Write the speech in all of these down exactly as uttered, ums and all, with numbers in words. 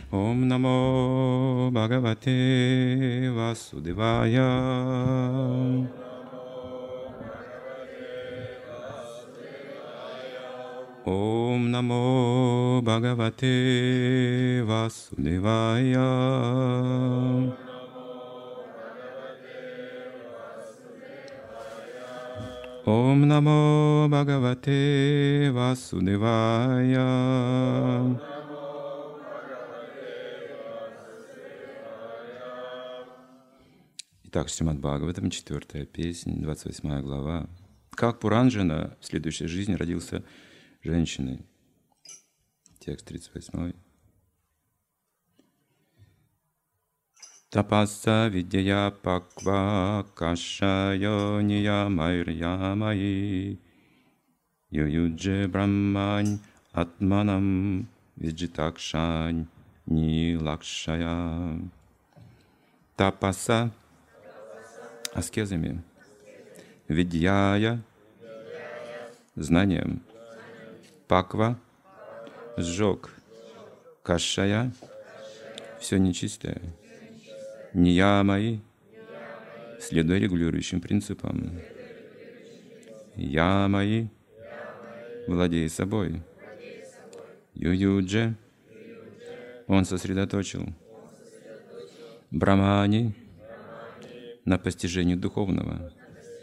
Ом намо Бхагавате Васудевая. Ом намо Бхагавате Васудевая. Ом намо Бхагавате Васудевая. Итак, Шримад Бхагаватам, четвертая песнь, двадцать восьмая глава. Как Пуранджана в следующей жизни родился женщиной. Текст тридцать восьмой. Тапасса видья паква кашайо ниямайрьямаи ююдже браммань атманам виджитакшань нилакшая. Тапасса аскезами, видьяя знанием, паква сжег, кашая все нечистое, ниямаи следуя регулирующим принципам, ямаи владея собой, ююдже он сосредоточил, брамани на постижении духовного,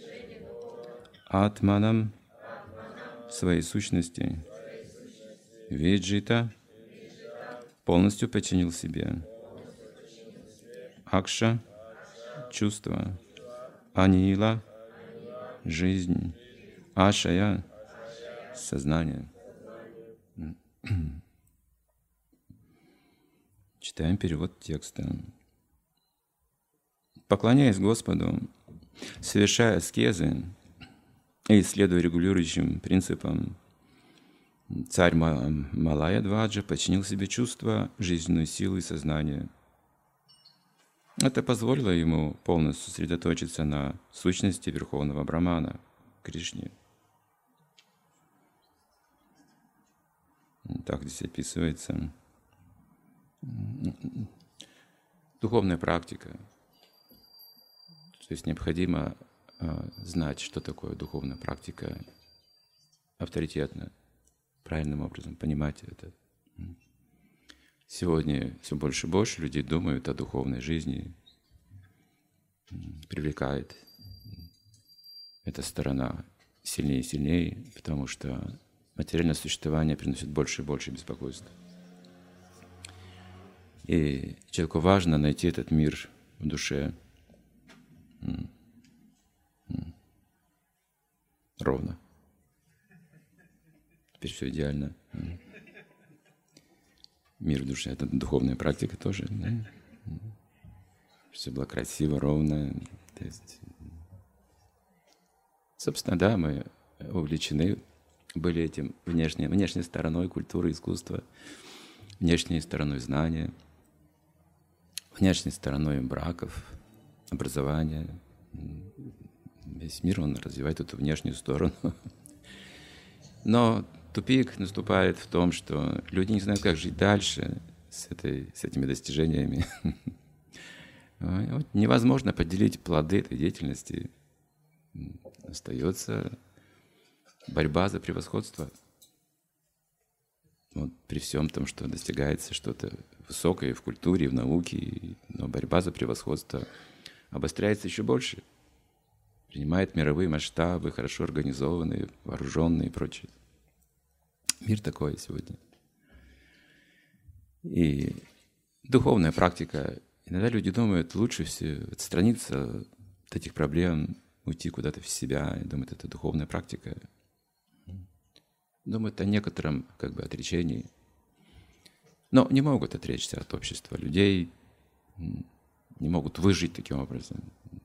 атманам своей сущности, виджита полностью подчинил себе, акша чувство, анила жизнь, ашая сознание. Читаем перевод текста. Поклоняясь Господу, совершая аскезы и следуя регулирующим принципам, царь Малая-Дваджа подчинил себе чувство, жизненную силу и сознание. Это позволило ему полностью сосредоточиться на сущности Верховного Брамана, Кришне. Так здесь описывается духовная практика. То есть необходимо э, знать, что такое духовная практика, авторитетно, правильным образом понимать это. Сегодня все больше и больше людей думают о духовной жизни, привлекает эта сторона сильнее и сильнее, потому что материальное существование приносит больше и больше беспокойства. И человеку важно найти этот мир в душе, ровно. Теперь все идеально. Мир в душе — это духовная практика тоже. Да? Все было красиво, ровно. То есть, собственно, да, мы увлечены были этим внешней, внешней стороной культуры, искусства, внешней стороной знания, внешней стороной браков, образования. Весь мир, он развивает эту внешнюю сторону. Но тупик наступает в том, что люди не знают, как жить дальше с, этой, с этими достижениями. Вот невозможно поделить плоды этой деятельности. Остается борьба за превосходство. Вот при всем том, что достигается что-то высокое в культуре, в науке, но борьба за превосходство обостряется еще больше, принимает мировые масштабы, хорошо организованные, вооруженные и прочее. Мир такой сегодня. И духовная практика. Иногда люди думают, лучше все отстраниться от этих проблем, уйти куда-то в себя. И думают, это духовная практика. Думают о некотором как бы отречении. Но не могут отречься от общества людей, не могут выжить таким образом.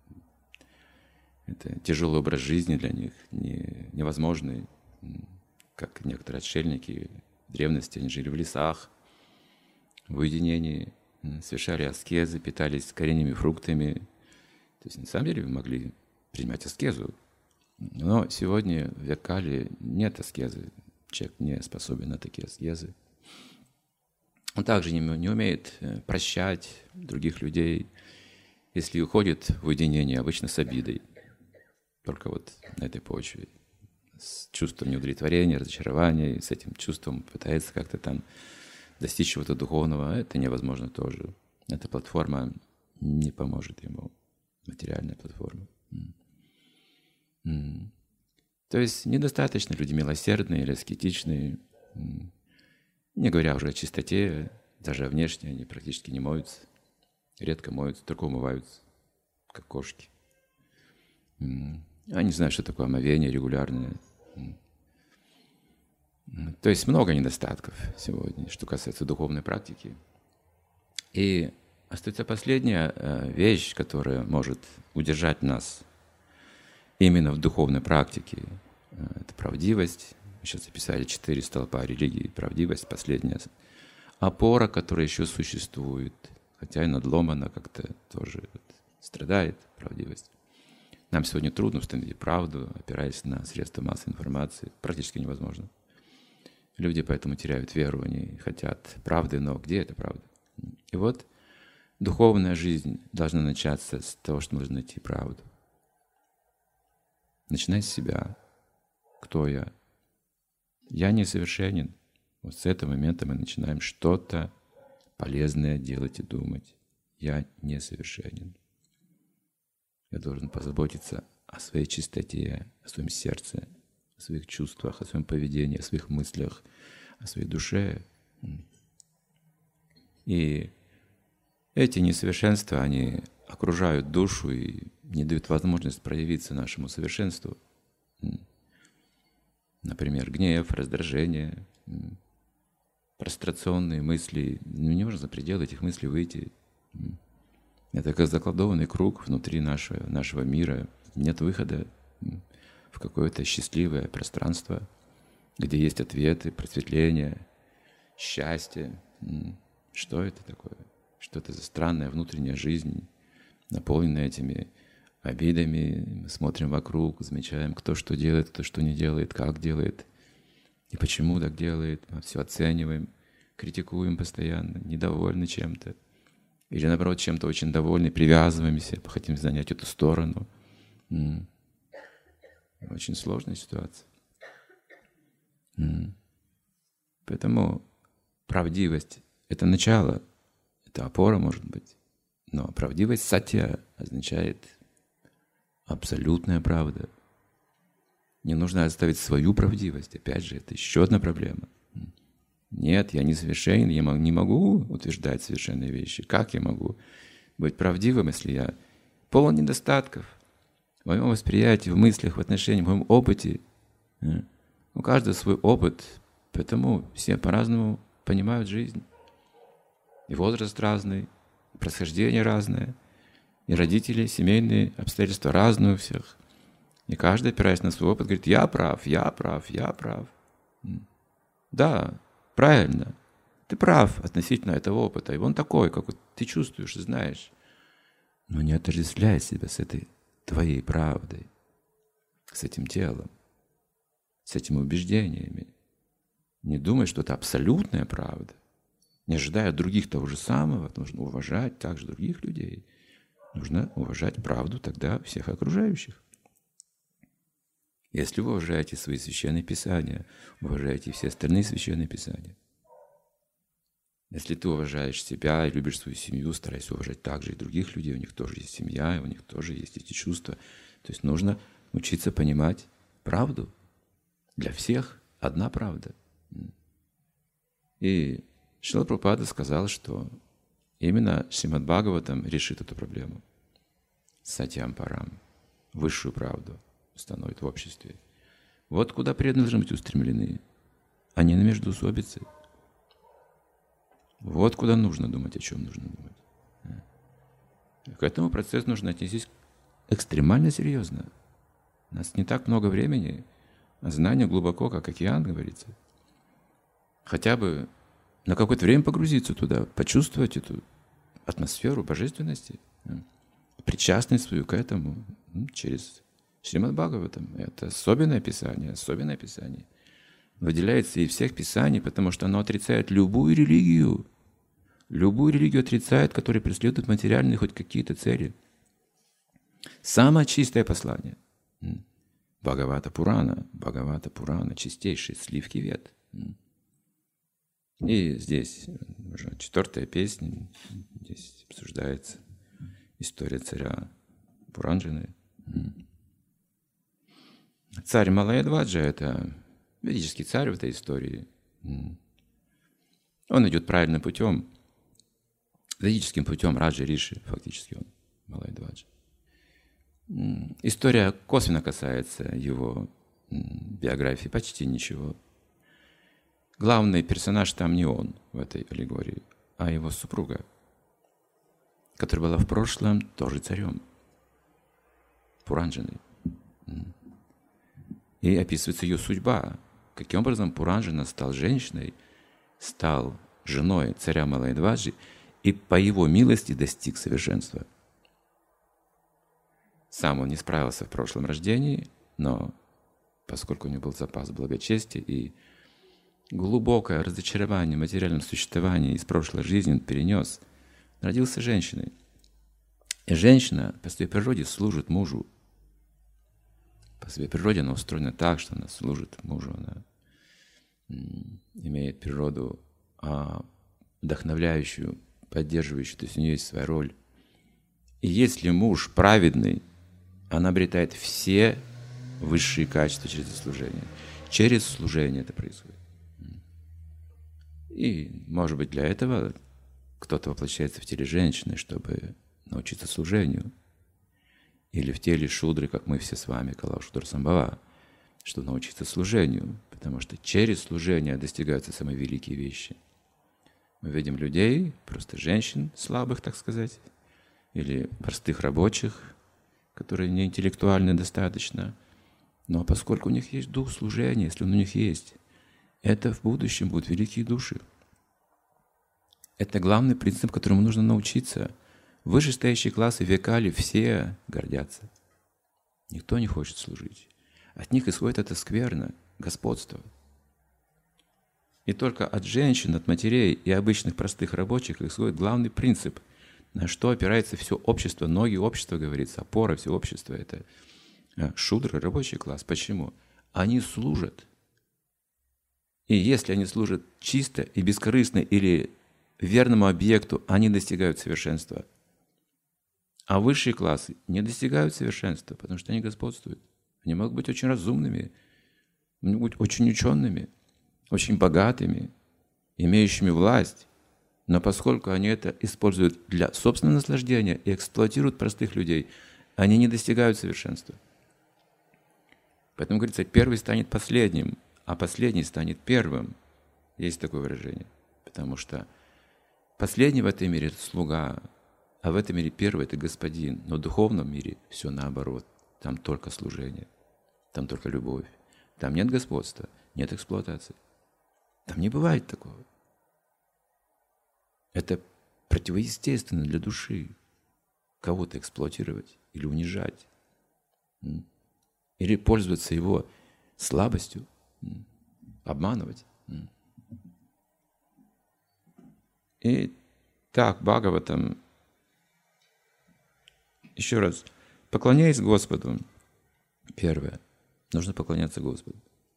Это тяжелый образ жизни для них, не, невозможный. Как некоторые отшельники в древности, они жили в лесах, в уединении, совершали аскезы, питались коренными фруктами. То есть на самом деле вы могли принимать аскезу. Но сегодня в век Кали нет аскезы. Человек не способен на такие аскезы. Он также не, не умеет прощать других людей, если уходит в уединение, обычно с обидой. Только вот на этой почве, с чувством неудовлетворения, разочарования, и с этим чувством пытается как-то там достичь чего-то духовного. Это невозможно тоже. Эта платформа не поможет ему, материальная платформа. Mm. То есть недостаточно люди милосердные или аскетичные, не говоря уже о чистоте, даже внешне они практически не моются, редко моются, только умываются, как кошки. Они знают, что такое омовение регулярное. То есть много недостатков сегодня, что касается духовной практики. И остается последняя вещь, которая может удержать нас именно в духовной практике. Это правдивость. Мы сейчас записали четыре столпа религии. Правдивость, последняя опора, которая еще существует, хотя и надломана как-то тоже страдает правдивость. Нам сегодня трудно установить правду, опираясь на средства массовой информации. Практически невозможно. Люди поэтому теряют веру, они хотят правды, но где эта правда? И вот духовная жизнь должна начаться с того, что нужно найти правду. Начинай с себя. Кто я? Я несовершенен. Вот с этого момента мы начинаем что-то полезное делать и думать. Я несовершенен. Я должен позаботиться о своей чистоте, о своем сердце, о своих чувствах, о своем поведении, о своих мыслях, о своей душе. И эти несовершенства, они окружают душу и не дают возможность проявиться нашему совершенству. Например, гнев, раздражение, прострационные мысли. Ну, не можно за пределы этих мыслей выйти. Это как заколдованный круг внутри нашего, нашего мира. Нет выхода в какое-то счастливое пространство, где есть ответы, просветление, счастье. Что это такое? Что это за странная внутренняя жизнь, наполненная этими обидами? Мы смотрим вокруг, замечаем, кто что делает, кто что не делает, как делает и почему так делает. Мы все оцениваем, критикуем постоянно, недовольны чем-то. Или, наоборот, чем-то очень довольны, привязываемся, хотим занять эту сторону. М-м. Очень сложная ситуация. М-м. Поэтому правдивость — это начало, это опора, может быть. Но правдивость сатья означает абсолютная правда. Не нужно оставить свою правдивость. Опять же, это еще одна проблема. Нет, я не совершенен, я не могу утверждать совершенные вещи. Как я могу быть правдивым, если я полон недостатков в моем восприятии, в мыслях, в отношениях, в моем опыте? У каждого свой опыт, поэтому все по-разному понимают жизнь. И возраст разный, и происхождение разное, и родители, семейные обстоятельства разные у всех. И каждый, опираясь на свой опыт, говорит: я прав, я прав, я прав. Да, правильно, ты прав относительно этого опыта. И он такой, как вот ты чувствуешь и знаешь. Но не отождествляй себя с этой твоей правдой, с этим телом, с этими убеждениями. Не думай, что это абсолютная правда. Не ожидая от других того же самого, нужно уважать также других людей. Нужно уважать правду тогда всех окружающих. Если вы уважаете свои священные писания, уважаете все остальные священные писания. Если ты уважаешь себя и любишь свою семью, старайся уважать также и других людей. У них тоже есть семья, у них тоже есть эти чувства. То есть нужно учиться понимать правду. Для всех одна правда. И Шрила Прабхупада сказал, что именно Шримад Бхагаватам решит эту проблему. Сатьям парам, высшую правду установит в обществе. Вот куда преданные должны быть устремлены, а не на междоусобицы. Вот куда нужно думать, о чем нужно думать. К этому процессу нужно отнестись экстремально серьезно. У нас не так много времени, а знание глубоко, как океан, говорится. Хотя бы на какое-то время погрузиться туда, почувствовать эту атмосферу божественности, причастность свою к этому через Шримад Бхагаватам. Это особенное писание, особенное писание. Выделяется из всех писаний, потому что оно отрицает любую религию, любую религию отрицает, которая преследует материальные хоть какие-то цели. Самое чистое послание. Бхагавата Пурана, Бхагавата Пурана, чистейший сливки вед. И здесь уже четвертая песня, здесь обсуждается история царя Пуранджаны. Царь Малаядваджа – это ведический царь в этой истории. Он идет правильным путем, ведическим путем, Раджа Риши, фактически он, Малаядваджа. История косвенно касается его биографии, почти ничего. Главный персонаж там не он в этой аллегории, а его супруга, которая была в прошлом тоже царем, Пуранджаной. И описывается ее судьба. Каким образом Пуранджана стал женщиной, стал женой царя Малаядваджи и по его милости достиг совершенства. Сам он не справился в прошлом рождении, но поскольку у него был запас благочестия и глубокое разочарование в материальном существовании из прошлой жизни он перенес, родился женщиной. И женщина по своей природе служит мужу. По своей природе она устроена так, что она служит мужу, она имеет природу а, вдохновляющую, поддерживающую, то есть у нее есть своя роль. И если муж праведный, она обретает все высшие качества через служение. Через служение это происходит. И, может быть, для этого кто-то воплощается в теле женщины, чтобы научиться служению. Или в теле шудры, как мы все с вами, Калау-шудра Самбхава, чтобы научиться служению. Потому что через служение достигаются самые великие вещи. Мы видим людей, просто женщин, слабых, так сказать, или простых рабочих, которые не интеллектуальны достаточно. Но поскольку у них есть дух служения, если он у них есть, это в будущем будут великие души. Это главный принцип, которому нужно научиться. Вышестоящие классы векали все гордятся. Никто не хочет служить. От них исходит это скверно, господство. И только от женщин, от матерей и обычных простых рабочих исходит главный принцип, на что опирается все общество, ноги общества, говорится, опора всего общества. Это шудры, рабочий класс. Почему? Они служат. И если они служат чисто и бескорыстно или верному объекту, они достигают совершенства. А высшие классы не достигают совершенства, потому что они господствуют. Они могут быть очень разумными, могут быть очень учеными, очень богатыми, имеющими власть. Но поскольку они это используют для собственного наслаждения и эксплуатируют простых людей, они не достигают совершенства. Поэтому, говорится, первый станет последним, а последний станет первым. Есть такое выражение. Потому что последний в этом мире – это слуга, а в этом мире первый – это господин. Но в духовном мире все наоборот. Там только служение, там только любовь. Там нет господства, нет эксплуатации. Там не бывает такого. Это противоестественно для души кого-то эксплуатировать или унижать, или пользоваться его слабостью, обманывать. И так, Бхагаватам, еще раз, поклоняясь Господу, первое, нужно поклоняться Господу.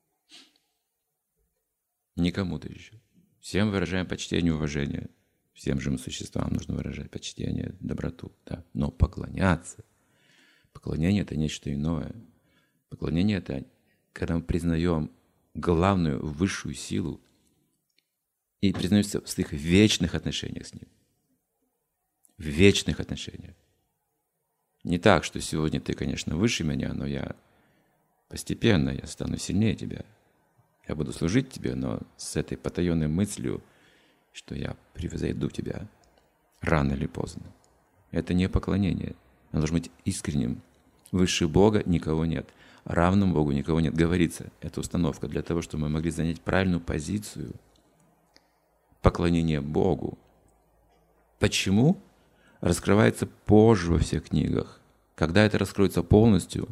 Не кому-то еще. Всем выражаем почтение и уважение. Всем живым существам нужно выражать почтение, доброту. Да. Но поклоняться. Поклонение – это нечто иное. Поклонение – это когда мы признаем главную, высшую силу и признаемся в своих вечных отношениях с Ним. В вечных отношениях. Не так, что сегодня ты, конечно, выше меня, но я постепенно я стану сильнее тебя. Я буду служить тебе, но с этой потаенной мыслью, что я превзойду тебя рано или поздно. Это не поклонение. Оно должно быть искренним. Выше Бога никого нет. Равным Богу никого нет. Говорится, это установка для того, чтобы мы могли занять правильную позицию поклонения Богу. Почему? Раскрывается позже во всех книгах. Когда это раскроется полностью,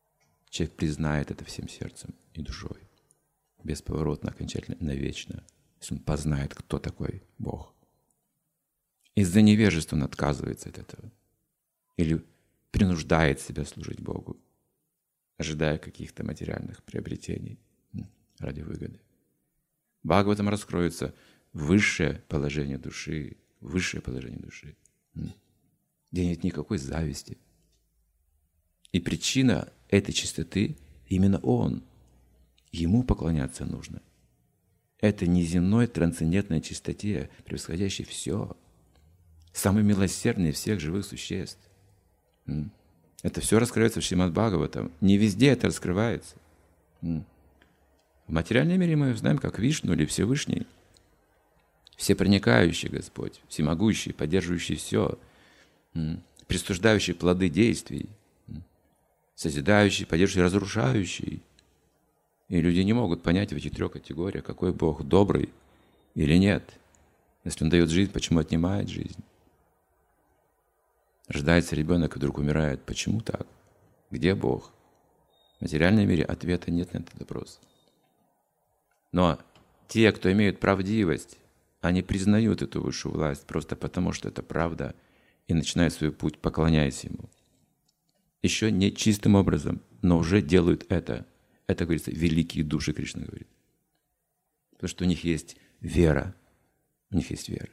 человек признает это всем сердцем и душой. Бесповоротно, окончательно, навечно. если он познает, кто такой Бог. Из-за невежества он отказывается от этого. Или принуждает себя служить Богу, ожидая каких-то материальных приобретений ради выгоды. В Бхагаватам раскроется высшее положение души, высшее положение души, где нет никакой зависти. И причина этой чистоты именно Он. Ему поклоняться нужно. Это неземной трансцендентной чистоте, превосходящей все. Самый милосердный из всех живых существ. Это все раскрывается в Шримад Бхагаватам. Не везде это раскрывается. В материальном мире мы знаем, как Вишну или Всевышний. Всепроникающий Господь, всемогущий, поддерживающий все, присуждающий плоды действий, созидающий, поддерживающий, разрушающий. И люди не могут понять в этих трех категориях, какой Бог добрый или нет. Если Он дает жизнь, почему отнимает жизнь? Рождается ребенок и вдруг умирает. Почему так? Где Бог? В материальном мире ответа нет на этот вопрос. Но те, кто имеют правдивость, они признают эту высшую власть просто потому, что это правда, и начинают свой путь, поклоняясь Ему. Еще не чистым образом, но уже делают это. Это, говорится, великие души, Кришна говорит. Потому что у них есть вера. У них есть вера.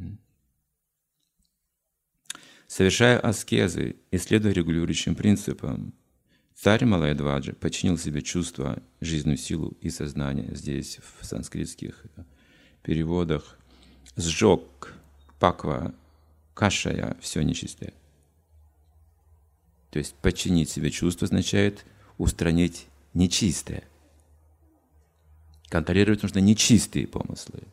Совершая аскезы и следуя регулирующим принципам, царь Малайдваджа подчинил себе чувства, жизненную силу и сознание. Здесь в санскритских переводах сжег паква, кашая, все нечистое. То есть подчинить себе чувства означает устранить нечистое. Контролировать нужно нечистые помыслы.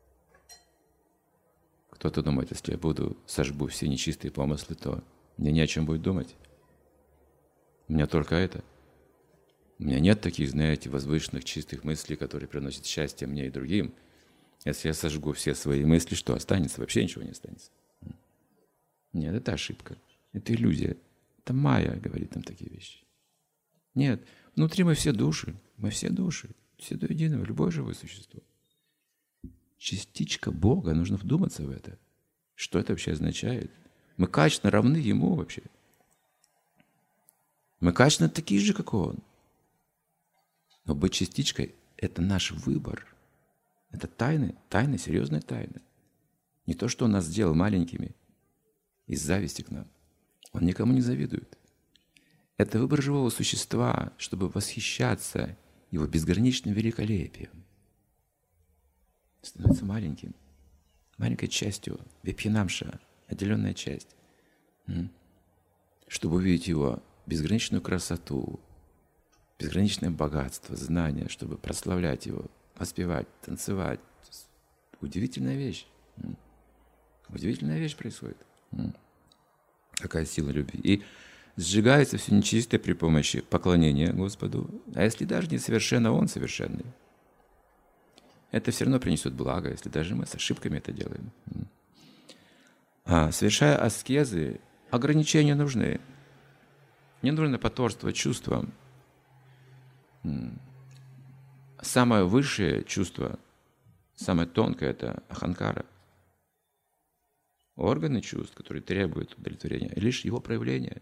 Кто-то думает, если я буду сожгу все нечистые помыслы, то мне не о чем будет думать. У меня только это. У меня нет таких, знаете, возвышенных чистых мыслей, которые приносят счастье мне и другим. Если я сожгу все свои мысли, что останется? Вообще ничего не останется. Нет, это ошибка. Это иллюзия. Это майя говорит нам такие вещи. Нет, внутри мы все души. Мы все души. Все до единого, любое живое существо. Частичка Бога, нужно вдуматься в это. Что это вообще означает? Мы качественно равны Ему вообще. Мы качественно такие же, как Он. Но быть частичкой – это наш выбор. Это тайны, тайны, серьезная тайна. Не то, что Он нас сделал маленькими из зависти к нам. Он никому не завидует. Это выбор живого существа, чтобы восхищаться Его безграничным великолепием. Становится маленьким, маленькой частью, випьянамша, отделенная часть, чтобы увидеть Его безграничную красоту, безграничное богатство, знания, чтобы прославлять Его, воспевать, танцевать. Удивительная вещь. Удивительная вещь происходит. Какая сила любви. И сжигается все нечистое при помощи поклонения Господу. А если даже не совершенно Он совершенный, это все равно принесет благо, если даже мы с ошибками это делаем. А, совершая аскезы, ограничения нужны. Не нужно потворствовать чувствам. Самое высшее чувство, самое тонкое – это аханкара. Органы чувств, которые требуют удовлетворения, лишь его проявление.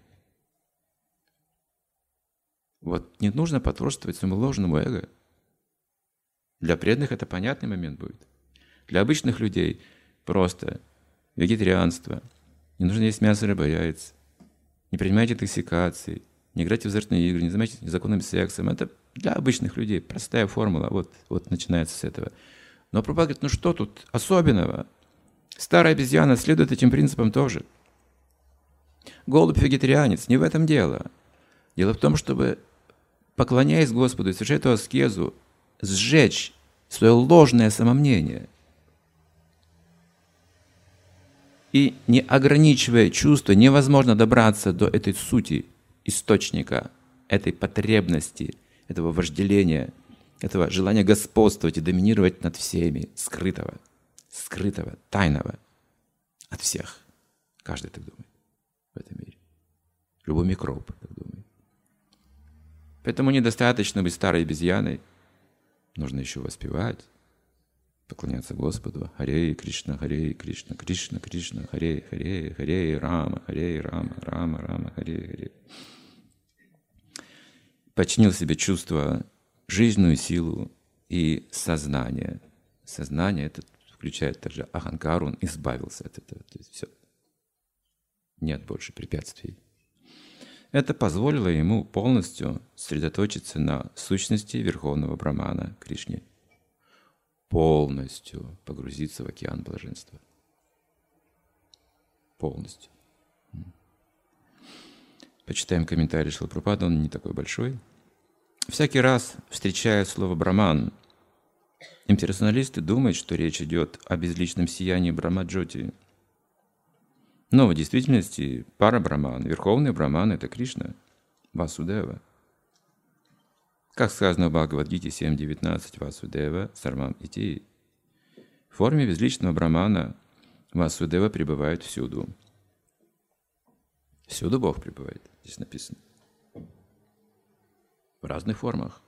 Вот не нужно потворствовать своему ложному эго. Для преданных это понятный момент будет. Для обычных людей просто вегетарианство. Не нужно есть мясо, рыба, яйца. Не принимайте токсикации. Не играйте в азартные игры. Не занимайтесь незаконным сексом. Это для обычных людей. Простая формула. Вот, вот начинается с этого. Но Прабхупада говорит, ну что тут особенного? Старая обезьяна следует этим принципам тоже. Голубь-вегетарианец. Не в этом дело. Дело в том, чтобы, поклоняясь Господу и совершая эту аскезу, сжечь свое ложное самомнение. И не ограничивая чувства, невозможно добраться до этой сути, источника, этой потребности, этого вожделения, этого желания господствовать и доминировать над всеми, скрытого, скрытого, тайного от всех. Каждый так думает в этом мире. Любой микроб так думает. Поэтому недостаточно быть старой обезьяной. Нужно еще воспевать, поклоняться Господу. Харе Кришна, Харе Кришна, Кришна, Кришна, Харе, Харе, Харе Рама, Харе Рама, Рама, Рама, Харе, Харе. Подчинил себе чувство, жизненную силу и сознание. Сознание это включает также аханкару, он избавился от этого. То есть все. Нет больше препятствий. Это позволило ему полностью сосредоточиться на сущности Верховного Брамана Кришне. Полностью погрузиться в океан блаженства. Полностью. Почитаем комментарий Шрилы Прабхупады, он не такой большой. Всякий раз, встречая слово «браман», имперсоналисты думают, что речь идет о безличном сиянии Брахма-джоти. Но в действительности пара Браман, Верховный Браман – это Кришна, Васудева. Как сказано в Бхагавад-гите семь девятнадцать, Васудева Сарвам Ити. В форме безличного Брамана Васудева пребывает всюду. Всюду Бог пребывает, здесь написано. В разных формах.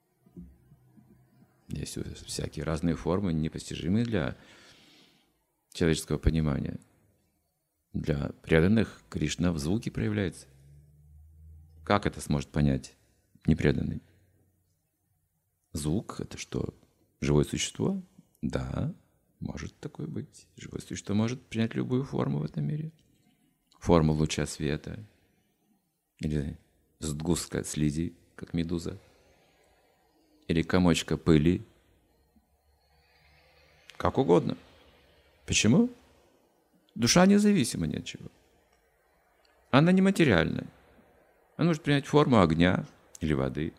Есть всякие разные формы, непостижимые для человеческого понимания. Для преданных Кришна в звуке проявляется. Как это сможет понять непреданный? Звук — это что? Живое существо? Да, может такое быть. Живое существо может принять любую форму в этом мире. Форму луча света. Или сгустка слизи, как медуза. Или комочка пыли. Как угодно. Почему? Душа независима ни от чего. Она нематериальная. Она может принять форму огня или воды,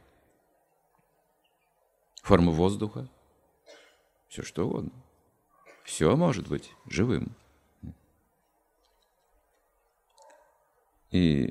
форму воздуха, все что угодно. Все может быть живым. И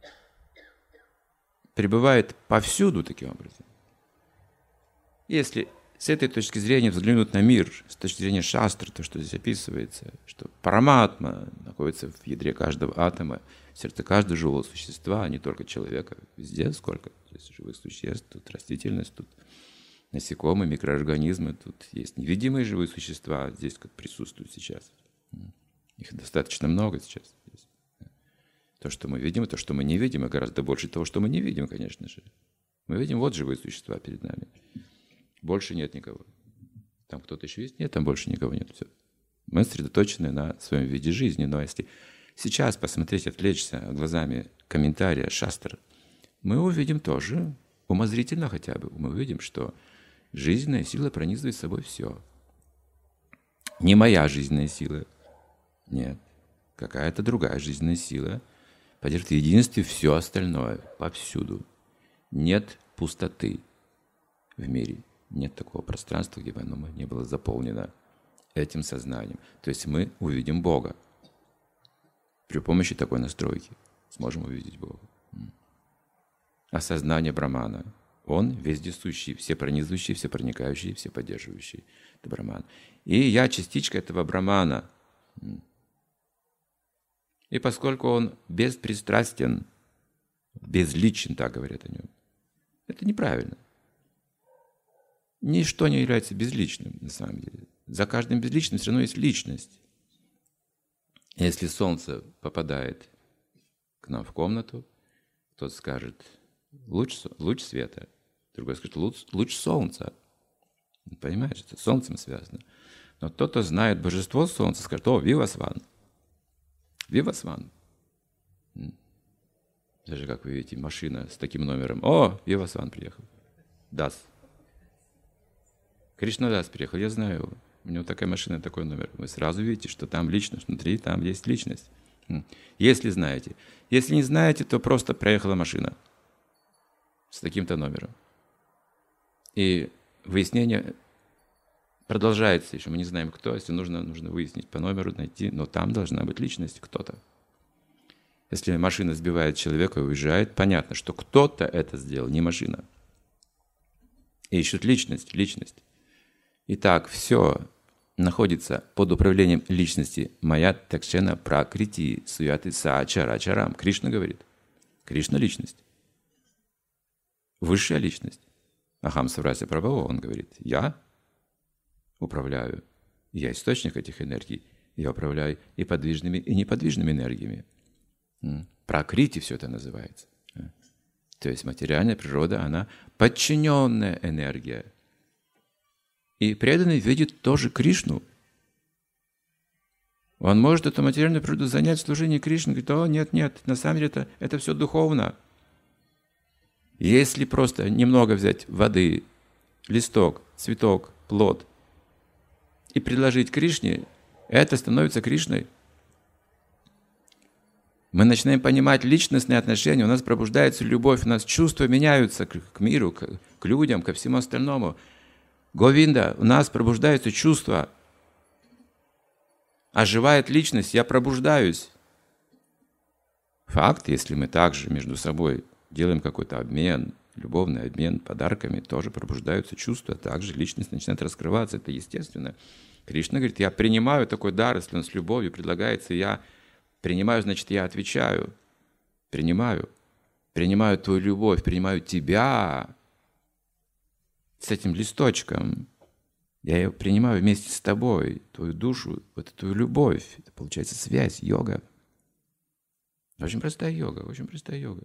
пребывает повсюду таким образом. Если с этой точки зрения взглянуть на мир, с точки зрения шастры, то, что здесь описывается, что параматма находится в ядре каждого атома, в сердце каждого живого существа, а не только человека, везде сколько здесь живых существ, тут растительность, тут насекомые, микроорганизмы, тут есть невидимые живые существа, здесь как присутствуют сейчас. Их достаточно много сейчас. То, что мы видим, и то, что мы не видим, и гораздо больше того, что мы не видим, конечно же. Мы видим, вот живые существа перед нами. Больше нет никого. Там кто-то еще есть? Нет, там больше никого нет. Все. Мы сосредоточены на своем виде жизни. Но если сейчас посмотреть, отвлечься глазами комментария шастр, мы увидим тоже, умозрительно хотя бы, мы увидим, что жизненная сила пронизывает собой все. Не моя жизненная сила. Нет. Какая-то другая жизненная сила поддерживает в единстве все остальное, повсюду. Нет пустоты в мире. Нет такого пространства, где бы оно не было заполнено этим сознанием. То есть мы увидим Бога. При помощи такой настройки сможем увидеть Бога. Осознание Брамана. Он вездесущий, всепронизывающий, всепроникающий, всеподдерживающий. Это Браман. И я частичка этого Брамана. И поскольку он беспристрастен, безличен, так говорят о нем, это неправильно. Ничто не является безличным, на самом деле. За каждым безличным все равно есть личность. Если солнце попадает к нам в комнату, кто-то скажет луч, луч света, другой скажет луч, луч солнца. Понимаешь, это с солнцем связано. Но тот, кто знает божество солнца, скажет: о, Вивасван. Вивасван. Даже, как вы видите, машина с таким номером. О, Вивасван приехал. Дас. Кришнадас приехал, я знаю его. У него такая машина, такой номер. Вы сразу видите, что там личность, внутри там есть личность. Если знаете. Если не знаете, то просто проехала машина с таким-то номером. И выяснение продолжается еще. Мы не знаем, кто. Если нужно, нужно выяснить по номеру, найти. Но там должна быть личность, кто-то. Если машина сбивает человека и уезжает, понятно, что кто-то это сделал, не машина. И ищут личность, личность. Итак, все находится под управлением личности Маят Такшена Пракрити Суяты Сачарачарам. Кришна говорит. Кришна — личность. Высшая личность. Ахам Саврася Прабхава, он говорит: я управляю. Я источник этих энергий. Я управляю и подвижными, и неподвижными энергиями. Пракрити все это называется. То есть материальная природа, она подчиненная энергия. И преданный видит тоже Кришну. Он может эту материальную природу занять в служении Кришне. Говорит: о, нет, нет, на самом деле это, это все духовно. Если просто немного взять воды, листок, цветок, плод и предложить Кришне, это становится Кришной. Мы начинаем понимать личностные отношения, у нас пробуждается любовь, у нас чувства меняются к, к миру, к, к людям, ко всему остальному. Говинда, у нас пробуждаются чувства. Оживает личность, я пробуждаюсь. Факт, если мы также между собой делаем какой-то обмен, любовный обмен подарками, тоже пробуждаются чувства, также личность начинает раскрываться, это естественно. Кришна говорит: я принимаю такой дар, если он с любовью предлагается, я принимаю, значит, я отвечаю. Принимаю. Принимаю твою любовь, принимаю тебя с этим листочком. Я ее принимаю вместе с тобой, твою душу, вот эту твою любовь. Это получается связь, йога. Очень простая йога, очень простая йога.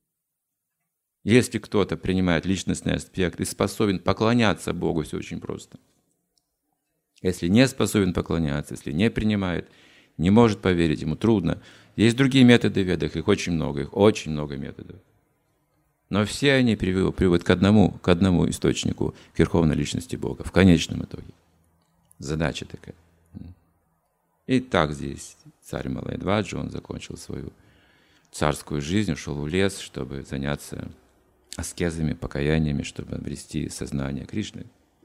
Если кто-то принимает личностный аспект и способен поклоняться Богу, все очень просто. Если не способен поклоняться, если не принимает, не может поверить, ему трудно. Есть другие методы в ведах, их очень много, их очень много методов. Но все они приводят, приводят к одному, к одному источнику, к верховной личности Бога, в конечном итоге. Задача такая. И так здесь царь Малайдваджа, он закончил свою царскую жизнь, ушел в лес, чтобы заняться аскезами, покаяниями, чтобы обрести сознание Кришны.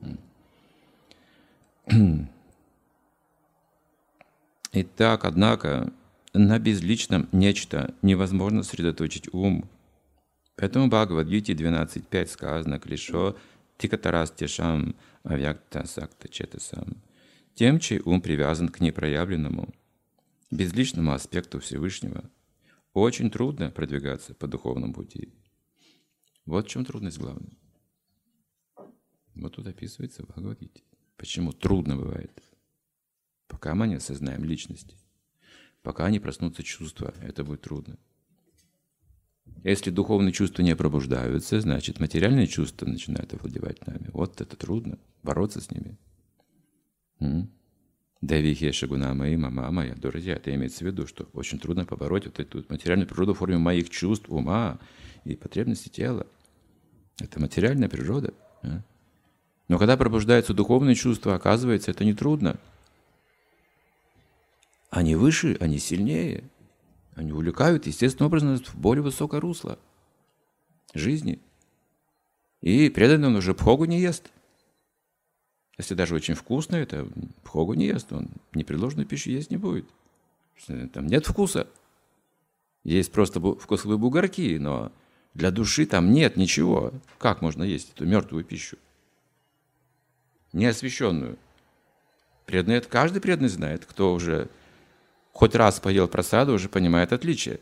Итак, однако, на безличном нечто невозможно сосредоточить ум. Поэтому в Бхагавад-гите двенадцать пять сказано: «Клишо тикатарас тешам авьякта сакта четасам». Тем, чей ум привязан к непроявленному, безличному аспекту Всевышнего, очень трудно продвигаться по духовному пути. Вот в чем трудность главная. Вот тут описывается в Бхагавад-гите. Почему трудно бывает? Пока мы не осознаем личности, пока не проснутся чувства, это будет трудно. Если духовные чувства не пробуждаются, значит, материальные чувства начинают овладевать нами. Вот это трудно, бороться с ними. Давихе шагунама и мама моя, друзья, это имеется в виду, что очень трудно побороть вот эту материальную природу в форме моих чувств, ума и потребностей тела. Это материальная природа. Но когда пробуждаются духовные чувства, оказывается, это не трудно. Они выше, они сильнее. Они увлекают, естественным образом, в более высокое русло жизни. И преданный он уже пхогу не ест. Если даже очень вкусно, это пхогу не ест. Он непредложенную пищу есть не будет. Там нет вкуса. Есть просто вкусовые бугорки, но для души там нет ничего. Как можно есть эту мертвую пищу? Неосвященную. Преданный, это каждый преданный знает, кто уже хоть раз поел прасаду, уже понимает отличие.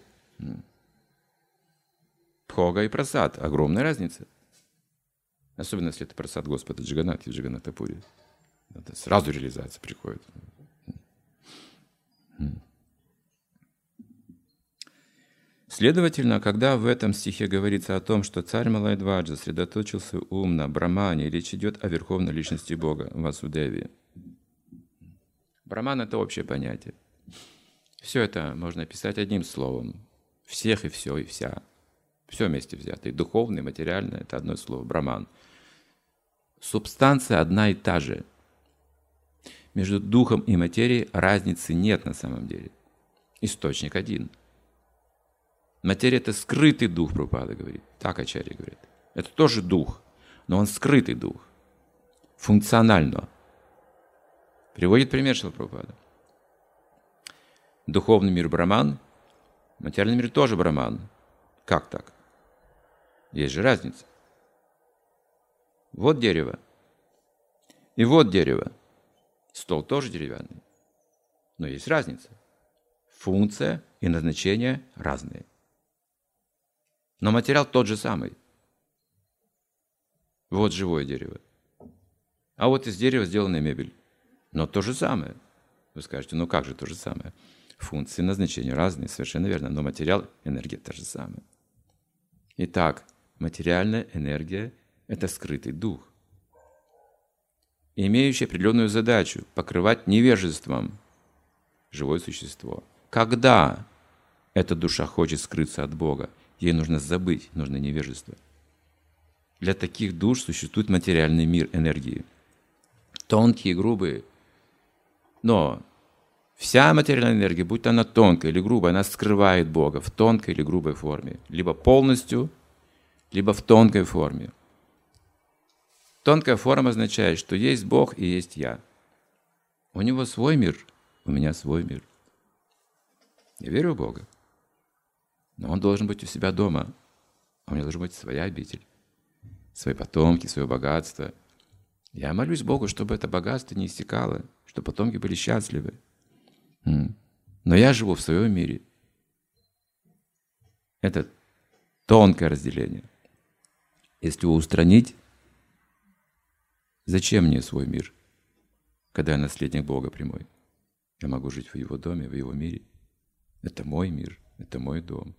Пхога и прасад. Огромная разница. Особенно, если это прасад Господа Джаганнатха в Джаганнатапуре. Это сразу реализация приходит. Следовательно, когда в этом стихе говорится о том, что царь Малайдваджа сосредоточил свой ум на Брахмане, речь идет о верховной личности Бога, Васудеви. Брахман — это общее понятие. Все это можно описать одним словом. Всех и все, и вся. Все вместе взято. И духовное, и материальное — это одно слово. Брахман. Субстанция одна и та же. Между духом и материей разницы нет на самом деле. Источник один. Материя — это скрытый дух, Прабхупада говорит. Так Ачарья говорит. Это тоже дух, но он скрытый дух. Функционально. Приводит пример Шрила Прабхупада. Духовный мир Брахман, материальный мир тоже Брахман. Как так? Есть же разница. Вот дерево. И вот дерево. Стол тоже деревянный. Но есть разница. Функция и назначение разные. Но материал тот же самый. Вот живое дерево. А вот из дерева сделана мебель. Но то же самое. Вы скажете, ну как же то же самое? Функции, назначения разные, совершенно верно. Но материал, энергия та же самая. Итак, материальная энергия – это скрытый дух, имеющий определенную задачу – покрывать невежеством живое существо. Когда эта душа хочет скрыться от Бога, ей нужно забыть, нужно невежество. Для таких душ существует материальный мир энергии. Тонкие, грубые. Но вся материальная энергия, будь она тонкая или грубая, она скрывает Бога в тонкой или грубой форме. Либо полностью, либо в тонкой форме. Тонкая форма означает, что есть Бог и есть я. У него свой мир, у меня свой мир. Я верю в Бога, но Он должен быть у себя дома. А у меня должна быть своя обитель, свои потомки, свое богатство. Я молюсь Богу, чтобы это богатство не иссякало, чтобы потомки были счастливы. Но я живу в своем мире. Это тонкое разделение. Если его устранить, зачем мне свой мир, когда я наследник Бога прямой? Я могу жить в Его доме, в Его мире. Это мой мир, это мой дом.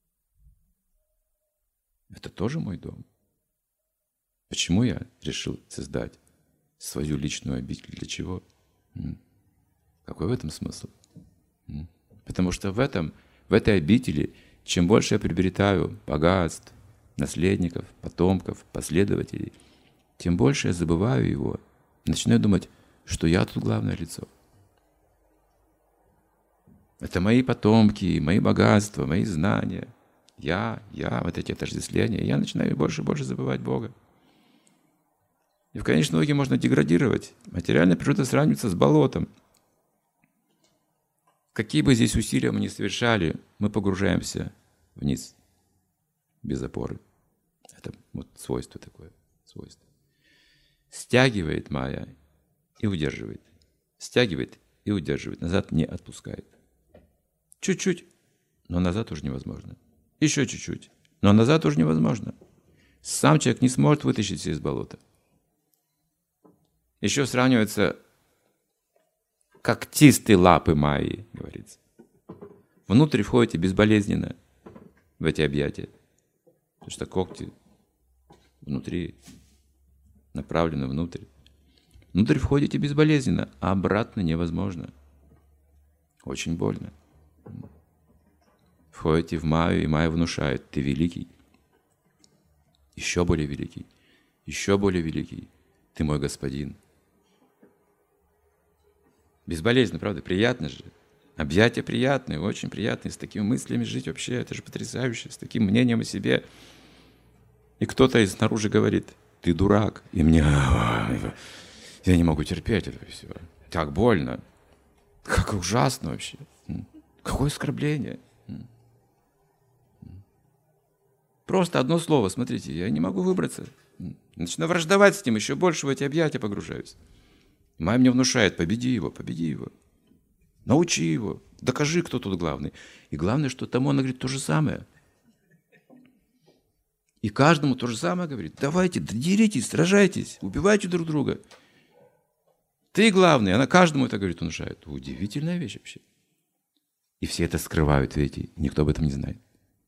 Это тоже мой дом. Почему я решил создать свою личную обитель? Для чего? Какой в этом смысл? Потому что в, этом, в этой обители, чем больше я приобретаю богатств, наследников, потомков, последователей, тем больше я забываю его. Начинаю думать, что я тут главное лицо. Это мои потомки, мои богатства, мои знания. Я, я, вот эти отождествления. Я начинаю больше и больше забывать Бога. И в конечном итоге можно деградировать. Материальная природа сравнивается с болотом. Какие бы здесь усилия мы ни совершали, мы погружаемся вниз, без опоры. Это вот свойство такое, свойство. Стягивает майя и удерживает. Стягивает и удерживает. Назад не отпускает. Чуть-чуть, но назад уже невозможно. Еще чуть-чуть, но назад уже невозможно. Сам человек не сможет вытащить из болота. Еще сравнивается когтистые лапы майи, говорится. Внутрь входите безболезненно в эти объятия. Потому что когти внутри, направлены внутрь. Внутрь входите безболезненно, а обратно невозможно. Очень больно. Входите в майю, и майя внушает: ты великий. Еще более великий. Еще более великий. Ты мой господин. Безболезненно, правда? Приятно же. Объятия приятные, очень приятные. С такими мыслями жить вообще, это же потрясающе. С таким мнением о себе. И кто-то снаружи говорит: ты дурак. И мне... Я не могу терпеть это все. Так больно. Как ужасно вообще. Какое оскорбление. Просто одно слово, смотрите, я не могу выбраться. Начинаю враждовать с ним, еще больше в эти объятия погружаюсь. Майя мне внушает: победи его, победи его. Научи его, докажи, кто тут главный. И главное, что тому она говорит то же самое. И каждому то же самое говорит: давайте, деритесь, сражайтесь, убивайте друг друга. Ты главный, она каждому это говорит, внушает. Удивительная вещь вообще. И все это скрывают, видите, никто об этом не знает.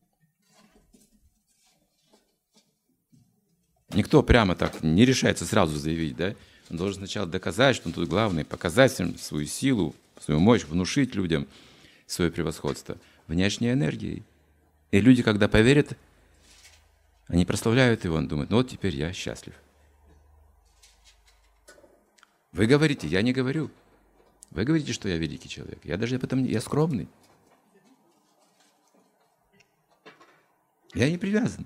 Никто прямо так не решается сразу заявить, да? Он должен сначала доказать, что он тут главный, показать им свою силу, свою мощь, внушить людям свое превосходство внешней энергией. И люди, когда поверят, они прославляют его, он думает: ну вот теперь я счастлив. Вы говорите, я не говорю. Вы говорите, что я великий человек. Я даже об этом не... Я скромный. Я не привязан.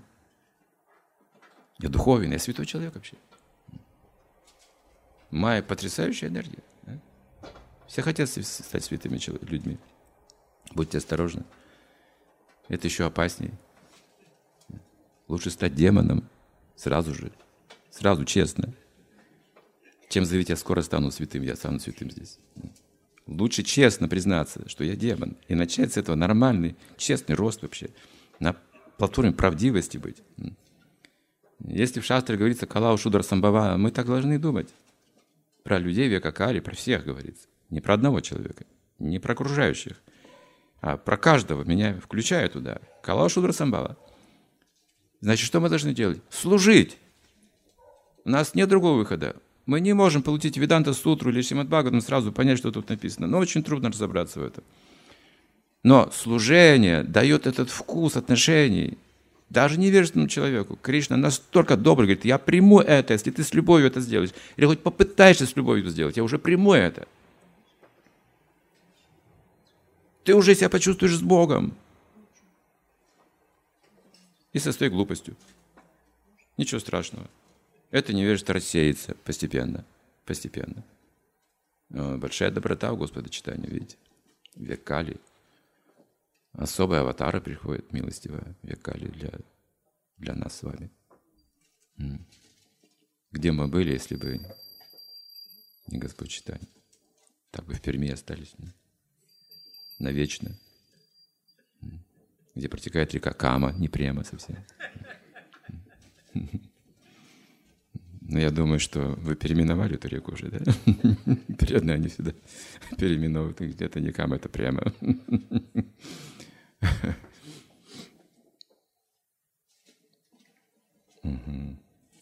Я духовен, я святой человек вообще. Майя — потрясающая энергия. Да? Все хотят стать святыми людьми. Будьте осторожны. Это еще опаснее. Лучше стать демоном сразу же, сразу, честно, чем заявить: я скоро стану святым, я стану святым здесь. Лучше честно признаться, что я демон, и начать с этого нормальный, честный рост вообще, на платформе правдивости быть. Если в шастре говорится «Калау Шудра Самбхава», мы так должны думать. Про людей века Кали, про всех говорится. Не про одного человека, не про окружающих, а про каждого. Меня включая туда. Кала Шудра Самбхава. Значит, что мы должны делать? Служить. У нас нет другого выхода. Мы не можем получить Веданта Сутру или Шримад Бхагаватам сразу понять, что тут написано. Но очень трудно разобраться в этом. Но служение дает этот вкус отношений. Даже невежественному человеку. Кришна настолько добрый, говорит, я приму это, если ты с любовью это сделаешь. Или хоть попытаешься с любовью сделать, я уже приму это. Ты уже себя почувствуешь с Богом. И со своей глупостью. Ничего страшного. Это невежество рассеется постепенно. Постепенно. Но большая доброта у Господа читания, видите. Век Кали. Особые аватары приходят, милостивые, век Кали для, для нас с вами. Где мы были, если бы не Господь читания? Так бы в Перми остались. Навечно. Где протекает река Кама, не прямо совсем. Но я думаю, что вы переименовали эту реку уже, да? Перед нами сюда переименовывают. Где-то не Кама, это прямо. Угу.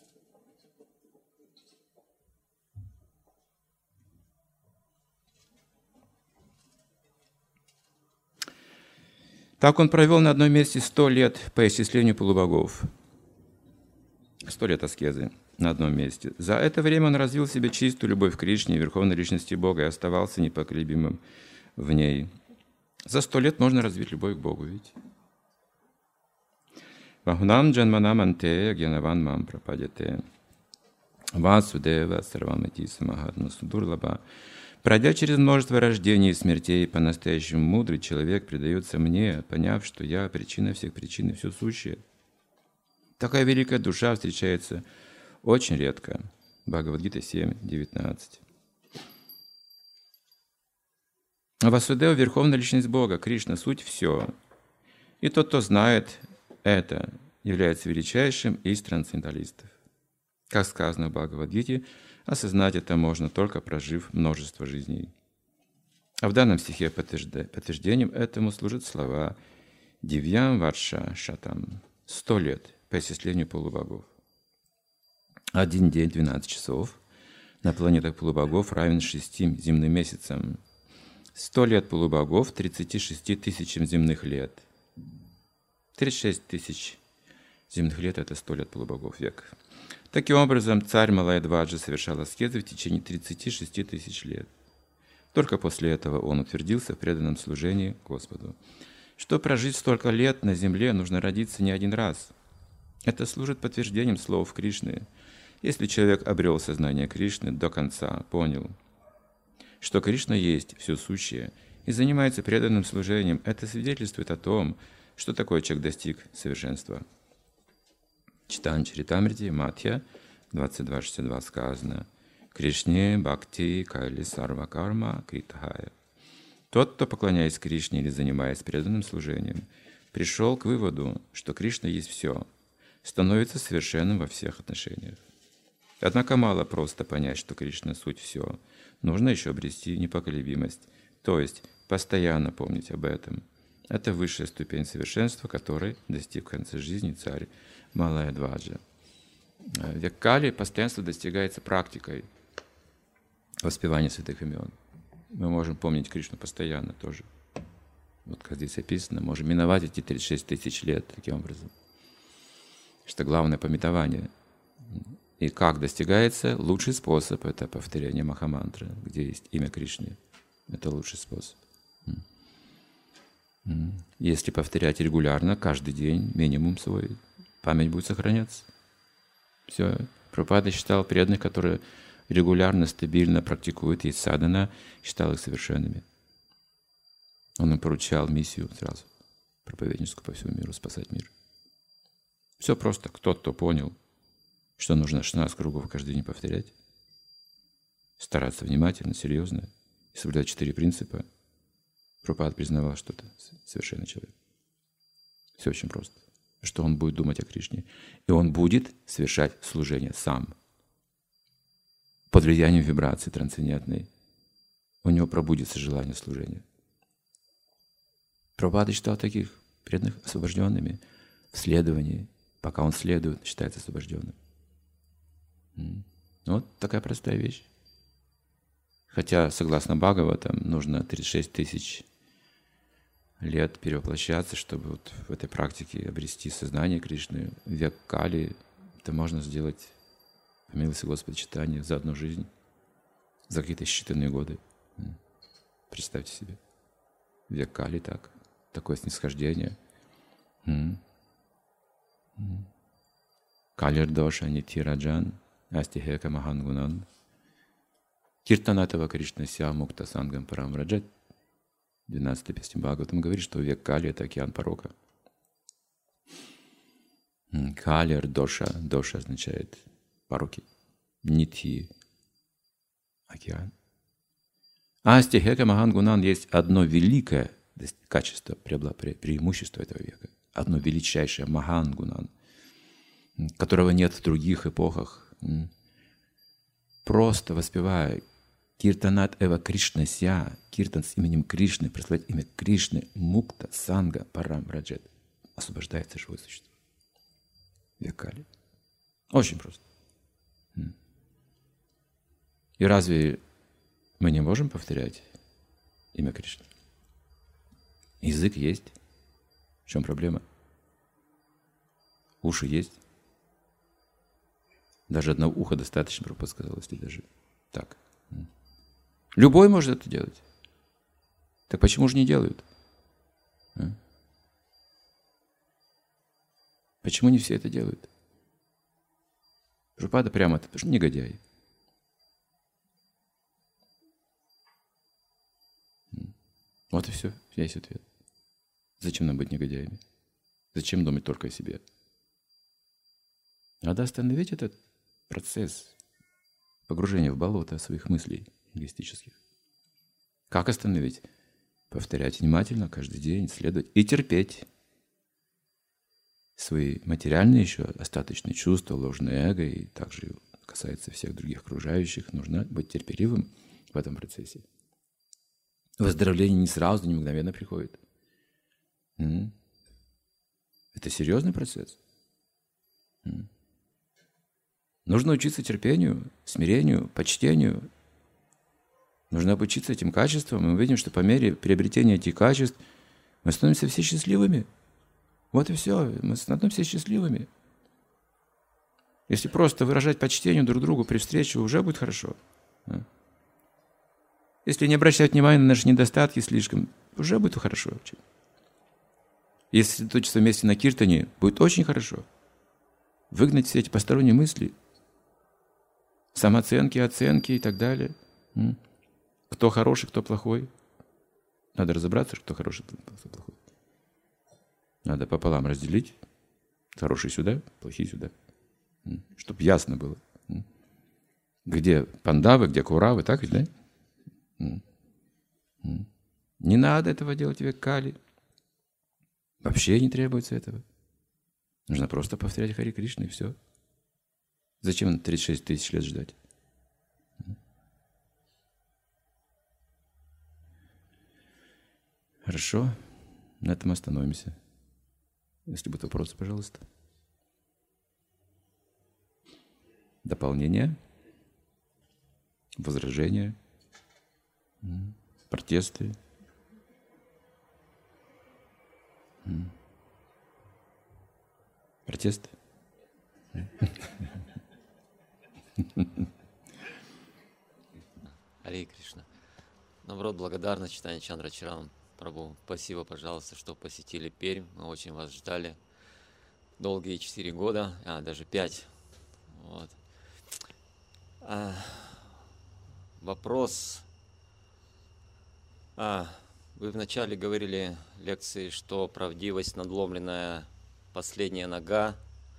Так он провел на одном месте сто лет по исчислению полубогов. Сто лет аскезы на одном месте. За это время он развил в себе чистую любовь к Кришне и Верховной Личности Бога и оставался непоколебимым в ней. За сто лет можно развить любовь к Богу, видите? Вахунам джанманам анте гьянаван мам прападяте. Васудева сарвамати самахатма судурлаба. Пройдя через множество рождений и смертей, по-настоящему мудрый человек предается мне, поняв, что я причина всех причин и все сущее. Такая великая душа встречается очень редко. Бхагавад-гита семь девятнадцать. Васудева – Верховная Личность Бога, Кришна – суть все. И тот, кто знает это, является величайшим из трансценденталистов. Как сказано в Бхагавад-гите, осознать это можно, только прожив множество жизней. А в данном стихе подтверждением этому служат слова «Дивьям варша шатам» – сто лет по исчислению полубогов. Один день, двенадцать часов, на планетах полубогов равен шести земным месяцам. Сто лет полубогов – тридцати шести тысячам земных лет. тридцать шесть тысяч земных лет – это сто лет полубогов, век. Таким образом, царь Малайдваджа совершал аскезы в течение тридцати шести тысяч лет. Только после этого он утвердился в преданном служении Господу. Чтобы прожить столько лет на земле, нужно родиться не один раз. Это служит подтверждением слов Кришны. Если человек обрел сознание Кришны до конца, понял, что Кришна есть все сущее и занимается преданным служением, это свидетельствует о том, что такой человек достиг совершенства. Читан Чаритамрити, Матхья, двадцать два шестьдесят два сказано: Кришне бхакти кайли сарва карма критхая. Тот, кто, поклоняясь Кришне или занимаясь преданным служением, пришел к выводу, что Кришна есть все, становится совершенным во всех отношениях. Однако мало просто понять, что Кришна суть все. Нужно еще обрести непоколебимость, то есть постоянно помнить об этом. Это высшая ступень совершенства, которой достиг в конце жизни царь Малайдваджа. Век Кали постоянство достигается практикой воспевания святых имен. Мы можем помнить Кришну постоянно тоже. Вот как здесь описано, можем миновать эти тридцать шесть тысяч лет таким образом. Что главное памятование. И как достигается? Лучший способ – это повторение Махамантры, где есть имя Кришны. Это лучший способ. Если повторять регулярно, каждый день, минимум свой, память будет сохраняться. Все. Прабхупада считал преданных, которые регулярно, стабильно практикуют есть садхана, считал их совершенными. Он им поручал миссию сразу, проповедническую по всему миру, спасать мир. Все просто. Кто-то, кто понял, что нужно шестнадцать кругов каждый день повторять, стараться внимательно, серьезно, и соблюдать четыре принципа, Прабхупада признавал, что это совершенный человек. Все очень просто. Что он будет думать о Кришне. И он будет совершать служение сам. под влиянием вибрации трансцендентной, у него пробудится желание служения. Прабхупада считал таких преданных освобожденными в следовании. Пока он следует, считается освобожденным. Вот такая простая вещь. Хотя, согласно Бхагаватам, нужно тридцать шесть тысяч лет перевоплощаться, чтобы вот в этой практике обрести сознание Кришны. Век Кали это можно сделать, по милости Господа читания, за одну жизнь, за какие-то считанные годы. Представьте себе. Век Кали так. Такое снисхождение. Калир доша нити раджан, астихека махангунан. Киртанатава Кришна ся мукта сангам парам раджат. двенадцатая песня Бхагаватам говорит, что век Кали — это океан порока. Калир доша, доша означает пороки. Нити — океан. Астихека махангунан есть одно великое качество, преимущество этого века. Одно величайшее махангунан, которого нет в других эпохах. Просто воспевая Киртанат Эва Кришна Ся, Киртан с именем Кришны, прославить имя Кришны, Мукта, Санга, Парам, Раджет, освобождается живое существо. Век Кали. Очень просто. И разве мы не можем повторять имя Кришны? Язык есть. В чем проблема? Уши есть. Даже одного уха достаточно, Прабхупада сказал, если даже так. Любой может это делать. Так почему же не делают? А? Почему не все это делают? Прабхупада прямо это, потому что негодяи. Вот и все, весь ответ. Зачем нам быть негодяями? Зачем думать только о себе? Надо остановить этот процесс погружения в болото своих мыслей эгоистических. Как остановить? Повторять внимательно каждый день, следовать и терпеть свои материальные еще остаточные чувства, ложное эго, и также касается всех других окружающих. Нужно быть терпеливым в этом процессе. Выздоровление не сразу, не мгновенно приходит. Это серьезный процесс. Нужно учиться терпению, смирению, почтению. Нужно обучиться этим качествам. И мы видим, что по мере приобретения этих качеств мы становимся все счастливыми. Вот и все. Мы становимся счастливыми. Если просто выражать почтение друг другу при встрече, уже будет хорошо. Если не обращать внимания на наши недостатки слишком, уже будет хорошо. Если сосредоточиться вместе на киртане, будет очень хорошо. Выгнать все эти посторонние мысли, самооценки, оценки и так далее. Кто хороший, кто плохой. Надо разобраться, кто хороший, кто плохой. Надо пополам разделить. Хороший сюда, плохие сюда. Чтобы ясно было. Где пандавы, где куравы, так ведь, да? Не надо этого делать в век Кали. Вообще не требуется этого. Нужно просто повторять Хари Кришна и все. Зачем тридцать шесть тысяч лет ждать? Хорошо, на этом остановимся. Если будут вопросы, пожалуйста. Дополнения? Возражения? Протесты? Протесты? Харе Кришна. Наоборот, благодарность читания Чандра Чарам. Прабху, спасибо, пожалуйста, что посетили Пермь. Мы очень вас ждали. Долгие четыре года, а даже пять. Вот. А, вопрос. А, вы вначале говорили лекции, что правдивость надломленная последняя нога.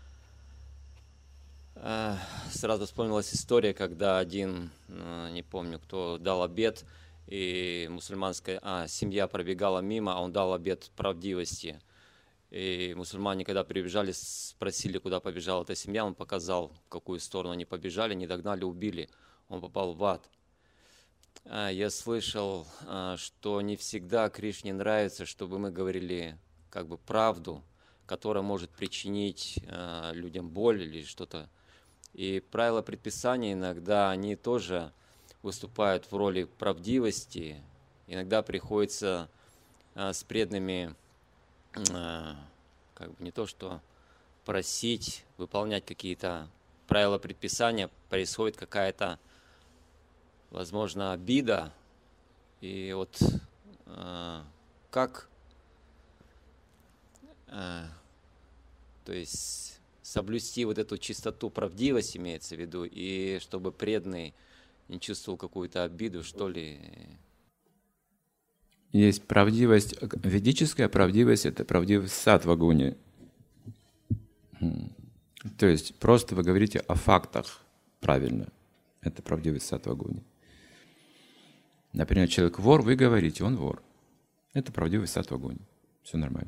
А, сразу вспомнилась история, когда один, не помню кто, дал обет, и мусульманская а, семья пробегала мимо, а он дал обет правдивости. И мусульмане, когда прибежали, спросили, куда побежала эта семья, он показал, в какую сторону они побежали, не догнали, убили. он попал в ад. А, Я слышал, а, что не всегда Кришне нравится, чтобы мы говорили как бы правду, которая может причинить а, людям боль или что-то. И правила предписания иногда, они тоже выступают в роли правдивости. Иногда приходится а, с преданными а, как бы не то что просить, выполнять какие-то правила предписания, происходит какая-то, возможно, обида. И вот э, как, э, то есть соблюсти вот эту чистоту, правдивость имеется в виду, и чтобы преданный не чувствовал какую-то обиду, что ли. Есть правдивость, ведическая правдивость — это правдивость саттва-гуни. То есть просто вы говорите о фактах правильно. Это правдивость саттва-гуни. Например, человек вор, вы говорите, он вор. Это правдивость саттва-гуни. Все нормально.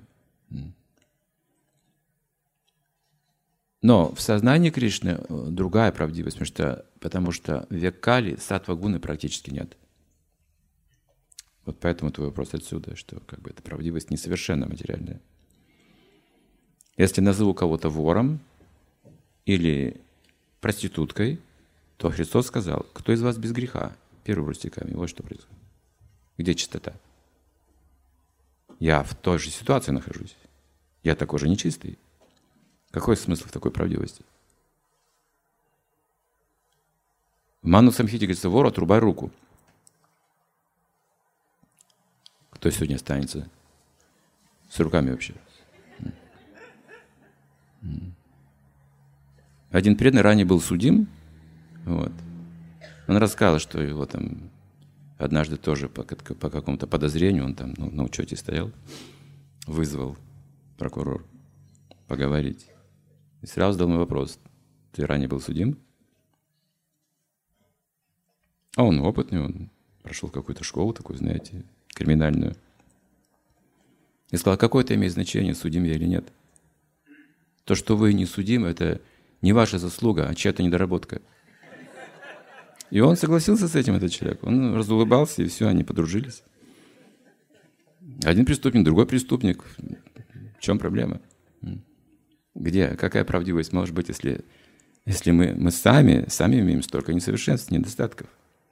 Но в сознании Кришны другая правдивость, потому что, потому что в век Кали саттва-гуны практически нет. Вот поэтому твой вопрос отсюда, что как бы эта правдивость несовершенно материальная. Если назову кого-то вором или проституткой, то Христос сказал, кто из вас без греха? Первым стихами. Вот что происходит. Где чистота? Я в той же ситуации нахожусь. Я такой же нечистый. Какой смысл в такой правдивости? В Ману Самхите говорится, вору отрубай руку. Кто сегодня останется с руками вообще? Один преданный ранее был судим. Вот. Он рассказал, что его там однажды тоже по, по какому-то подозрению, он там ну, на учете стоял, вызвал прокурор поговорить. И сразу задал мне вопрос: ты ранее был судим? А он опытный, он прошел какую-то школу такую, знаете, криминальную. И сказал, какое это имеет значение, судим я или нет. То, что вы не судимы, это не ваша заслуга, а чья-то недоработка. И он согласился с этим, этот человек. Он разулыбался, и все, они подружились. Один преступник, другой преступник. В чем проблема? Где? Какая правдивость может быть, если, если мы, мы сами, сами имеем столько несовершенств, недостатков?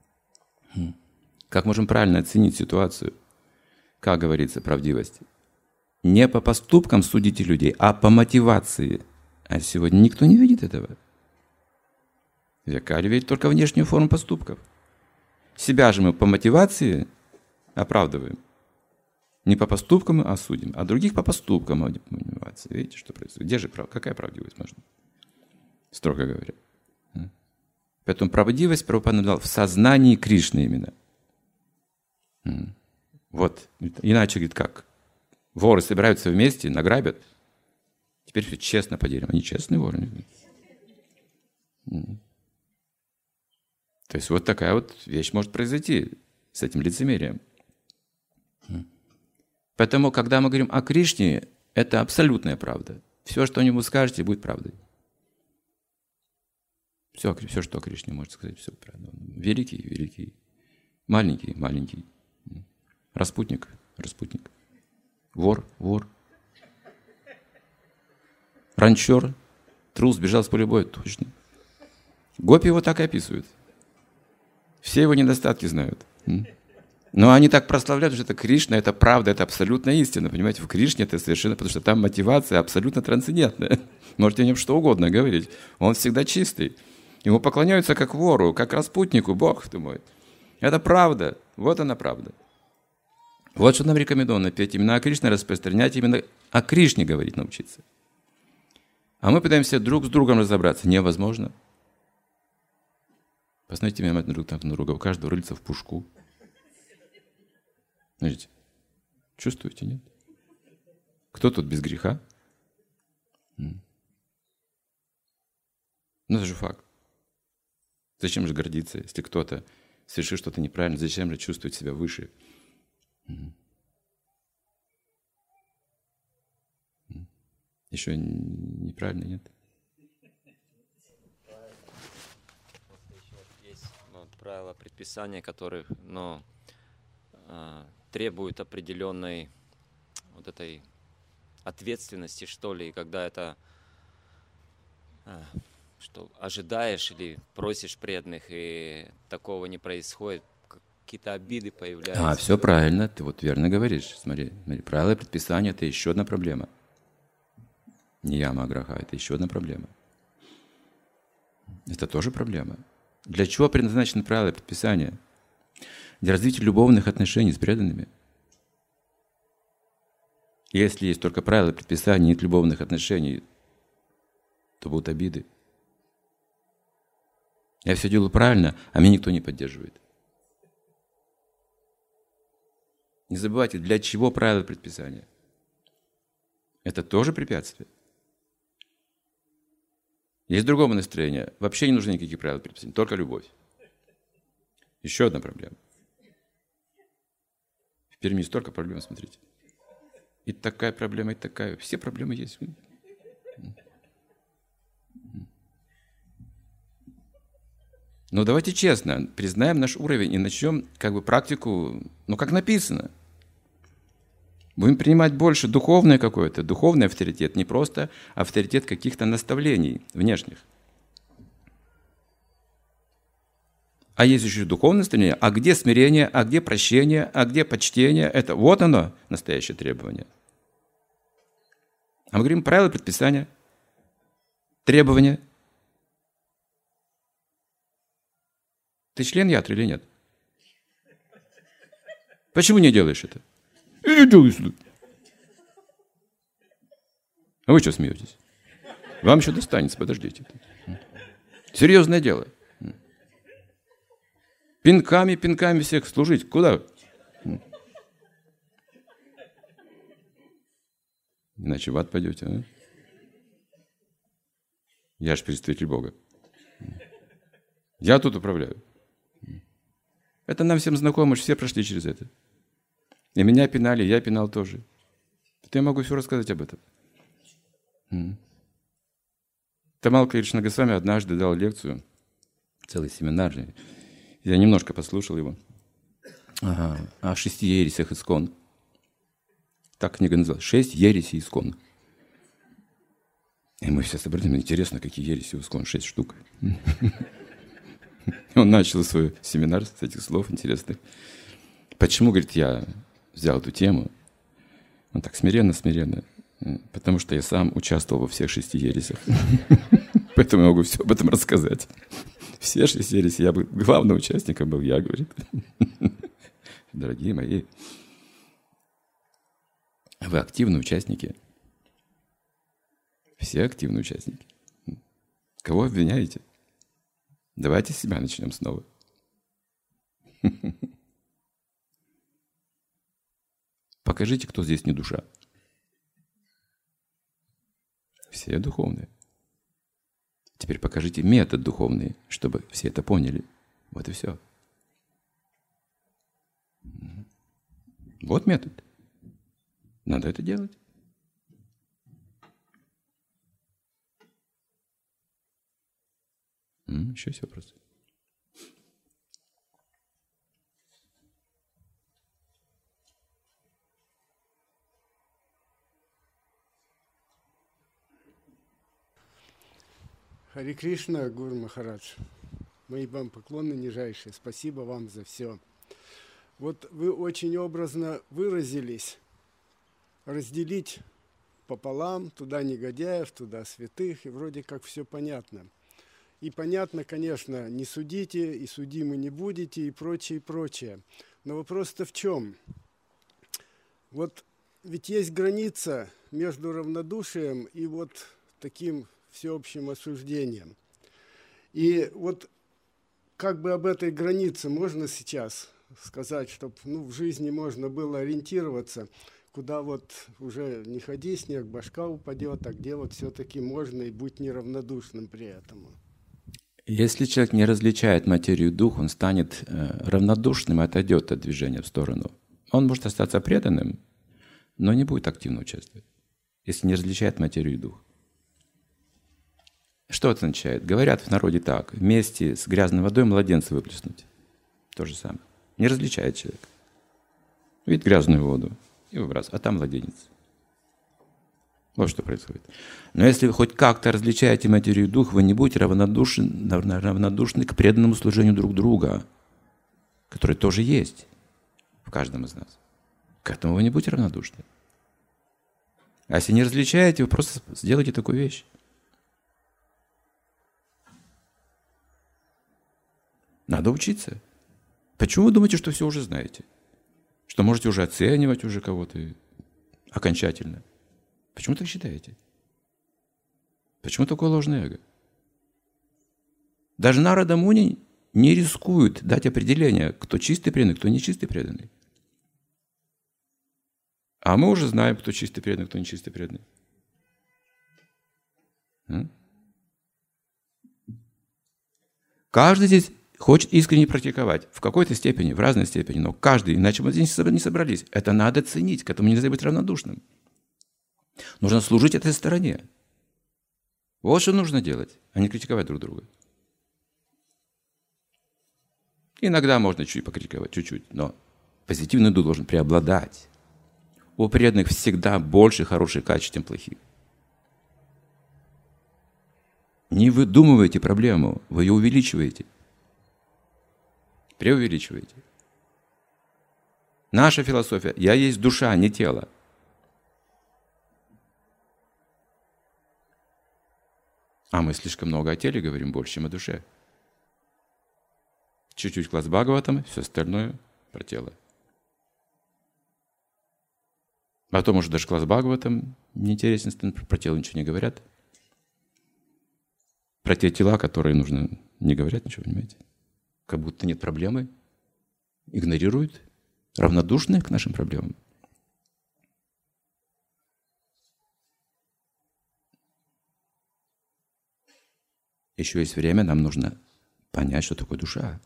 Как можем правильно оценить ситуацию? Как говорится, правдивость? Не по поступкам судите людей, а по мотивации. А сегодня никто не видит этого. Векали видит только внешнюю форму поступков. Себя же мы по мотивации оправдываем. Не по поступкам, а судим. А других по поступкам мотивации. Видите, что происходит? Где же прав... Какая правдивость можно? Строго говоря. Поэтому правдивость Прабхупада назвал в сознании Кришны именно. Вот. Иначе, говорит, как? Воры собираются вместе, награбят. Теперь все честно поделим. Они честные воры. То есть вот такая вот вещь может произойти с этим лицемерием. Поэтому, когда мы говорим о Кришне, это абсолютная правда. Все, что вы скажете, будет правдой. Все, все, что о Кришне можете сказать, все правда. Великий, великий. Маленький, маленький. Распутник, распутник. Вор, вор. Ранчер, трус, бежал с поля боя, точно. Гопи его так и описывают. Все его недостатки знают. Но они так прославляют, что это Кришна, это правда, это абсолютная истина. Понимаете, в Кришне это совершенно, потому что там мотивация абсолютно трансцендентная. Можете о нем что угодно говорить. Он всегда чистый. Ему поклоняются как вору, как распутнику, Бог ты мой. Это правда. Вот она правда. Вот что нам рекомендовано петь именно о Кришне, распространять именно о Кришне говорить научиться. А мы пытаемся друг с другом разобраться. Невозможно. Посмотрите внимательно друг на друга. У каждого рыльца в пушку. Смотрите. Чувствуете, нет? Кто тут без греха? Ну, это же факт. Зачем же гордиться, если кто-то совершил что-то неправильно? Зачем же чувствовать себя выше? Еще неправильно, нет? правила, предписания, которые, но э, требуют определенной вот этой ответственности, что ли, когда это э, что ожидаешь или просишь преданных, и такого не происходит, какие-то обиды появляются. А, все правильно, ты вот верно говоришь. Смотри, смотри, правила и предписания – это еще одна проблема. Не яма аграха, это еще одна проблема. Это тоже проблема. Для чего предназначены правила и предписания? Для развития любовных отношений с преданными. Если есть только правила и предписания, нет любовных отношений, то будут обиды. Я все делаю правильно, а меня никто не поддерживает. Не забывайте, для чего правила и предписания? Это тоже препятствие. Есть другое настроение. Вообще не нужны никаких правил и предписаний, только любовь. Еще одна проблема. В Перми столько проблем, смотрите. И такая проблема, и такая. Все проблемы есть. Но давайте честно, признаем наш уровень и начнем как бы практику, ну как написано. Будем принимать больше духовное какое-то, духовный авторитет, не просто авторитет каких-то наставлений внешних. А есть еще духовное наставление, а где смирение, а где прощение, а где почтение? Это вот оно, настоящее требование. А мы говорим правила, предписания, требования. Ты член ятры или нет? Почему не делаешь это? Я делаю сюда. А вы что смеетесь? Вам еще достанется, подождите. Серьезное дело. Пинками, пинками всех служить. Куда? Иначе в ад пойдете, а? Я же представитель Бога. Я тут управляю. Это нам всем знакомо, мы же все прошли через это. И меня пинали, я пинал тоже. Я могу все рассказать об этом. Тамал Кришна Госвами однажды дал лекцию, целый семинар. Я немножко послушал его. Ага, о шести ересях ИСККОН. Так книга называлась. Шесть ересей ИСККОН. И мы все собрались. Мне интересно, какие ереси у ИСККОН. Шесть штук. Он начал свой семинар с этих слов интересных. Почему, говорит, я взял эту тему? Он так смиренно-смиренно. Потому что я сам участвовал во всех шести ересях. Поэтому я могу все об этом рассказать. Все шесть ересей. Я бы главным участником был я, говорит. Дорогие мои, вы активные участники. Все активные участники. Кого обвиняете? Давайте с себя начнем снова. Покажите, кто здесь не душа. Все духовные. Теперь покажите метод духовный, чтобы все это поняли. Вот и все. Вот метод. Надо это делать. Еще есть вопросы? Харе Кришна, Гуру Махарадж. Мои вам поклоны нижайшие. Спасибо вам за все. Вот вы очень образно выразились. Разделить пополам, туда негодяев, туда святых, и вроде как все понятно. И понятно, конечно, не судите, и судимы не будете, и прочее, и прочее. Но вопрос-то в чем? Вот ведь есть граница между равнодушием и вот таким всеобщим осуждением. И вот как бы об этой границе можно сейчас сказать, чтобы ну, в жизни можно было ориентироваться, куда вот уже не ходи, снег, башка упадет, а где вот все-таки можно и будь неравнодушным при этом. Если человек не различает материю и дух, он станет э, равнодушным и отойдет от движения в сторону. Он может остаться преданным, но не будет активно участвовать, если не различает материю и дух. Что это означает? Говорят в народе так: вместе с грязной водой младенца выплеснуть. То же самое. Не различает человек. Видит грязную воду и выбрасывает, а там младенец. Вот что происходит. Но если вы хоть как-то различаете материю и дух, вы не будете равнодушны, равнодушны к преданному служению друг друга, которое тоже есть в каждом из нас. К этому вы не будете равнодушны. А если не различаете, вы просто сделайте такую вещь. Надо учиться. Почему вы думаете, что все уже знаете? Что можете уже оценивать уже кого-то окончательно? Почему так считаете? Почему такое ложное эго? Даже Нарада Муни не рискует дать определение, кто чистый преданный, кто нечистый преданный. А мы уже знаем, кто чистый преданный, кто нечистый преданный. А? Каждый здесь хочет искренне практиковать. В какой-то степени, в разной степени, но каждый, иначе мы здесь не собрались. Это надо ценить, к этому нельзя быть равнодушным. Нужно служить этой стороне. Вот что нужно делать, а не критиковать друг друга. Иногда можно чуть покритиковать, чуть-чуть, но позитивный дух должен преобладать. У преданных всегда больше хороших качеств, чем плохих. Не выдумывайте проблему, вы ее увеличиваете. Преувеличиваете. Наша философия – я есть душа, не тело. А мы слишком много о теле говорим, больше, чем о душе. Чуть-чуть класс Бхагаватам, все остальное про тело. Потом уже даже класс Бхагаватам неинтересен, про тело ничего не говорят. Про те тела, которые нужно, не говорят ничего, понимаете? Как будто нет проблемы. Игнорируют, равнодушны к нашим проблемам. Еще есть время, нам нужно понять, что такое душа.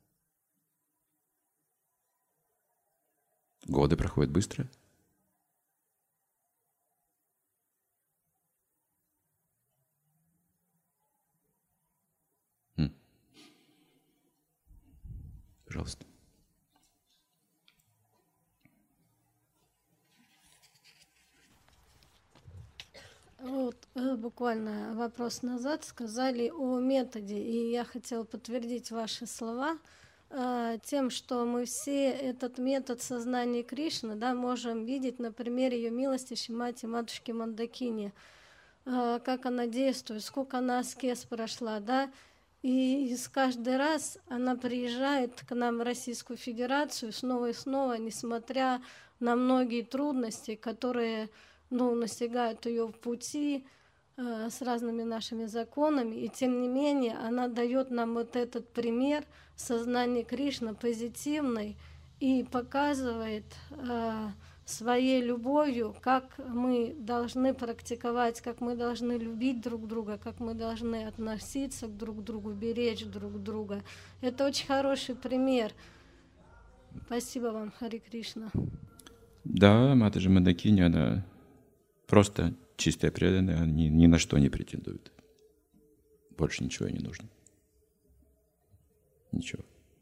Годы проходят быстро. М. Пожалуйста. Вот э, буквально вопрос назад сказали о методе, и я хотела подтвердить ваши слова э, тем, что мы все этот метод сознания Кришны, да, можем видеть на примере ее милости Шримати матушки Мандакини, э, как она действует, сколько она аскез прошла, да, и, и с каждый раз она приезжает к нам в Российскую Федерацию снова и снова, несмотря на многие трудности, которые ну, настигают ее в пути э, с разными нашими законами, и тем не менее она дает нам вот этот пример сознания Кришны позитивный и показывает э, своей любовью, как мы должны практиковать, как мы должны любить друг друга, как мы должны относиться к друг другу, беречь друг друга. Это очень хороший пример. Спасибо вам, Хари Кришна. Да, Матаджи Мандакини, она просто чистая преданная, ни, ни на что не претендует. Больше ничего не нужно. Ничего.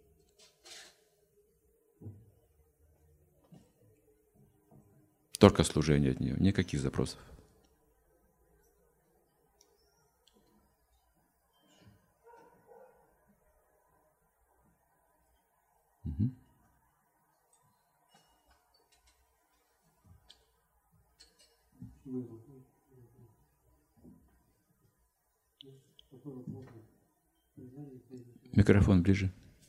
Только служение от нее, никаких запросов. Угу. Микрофон ближе.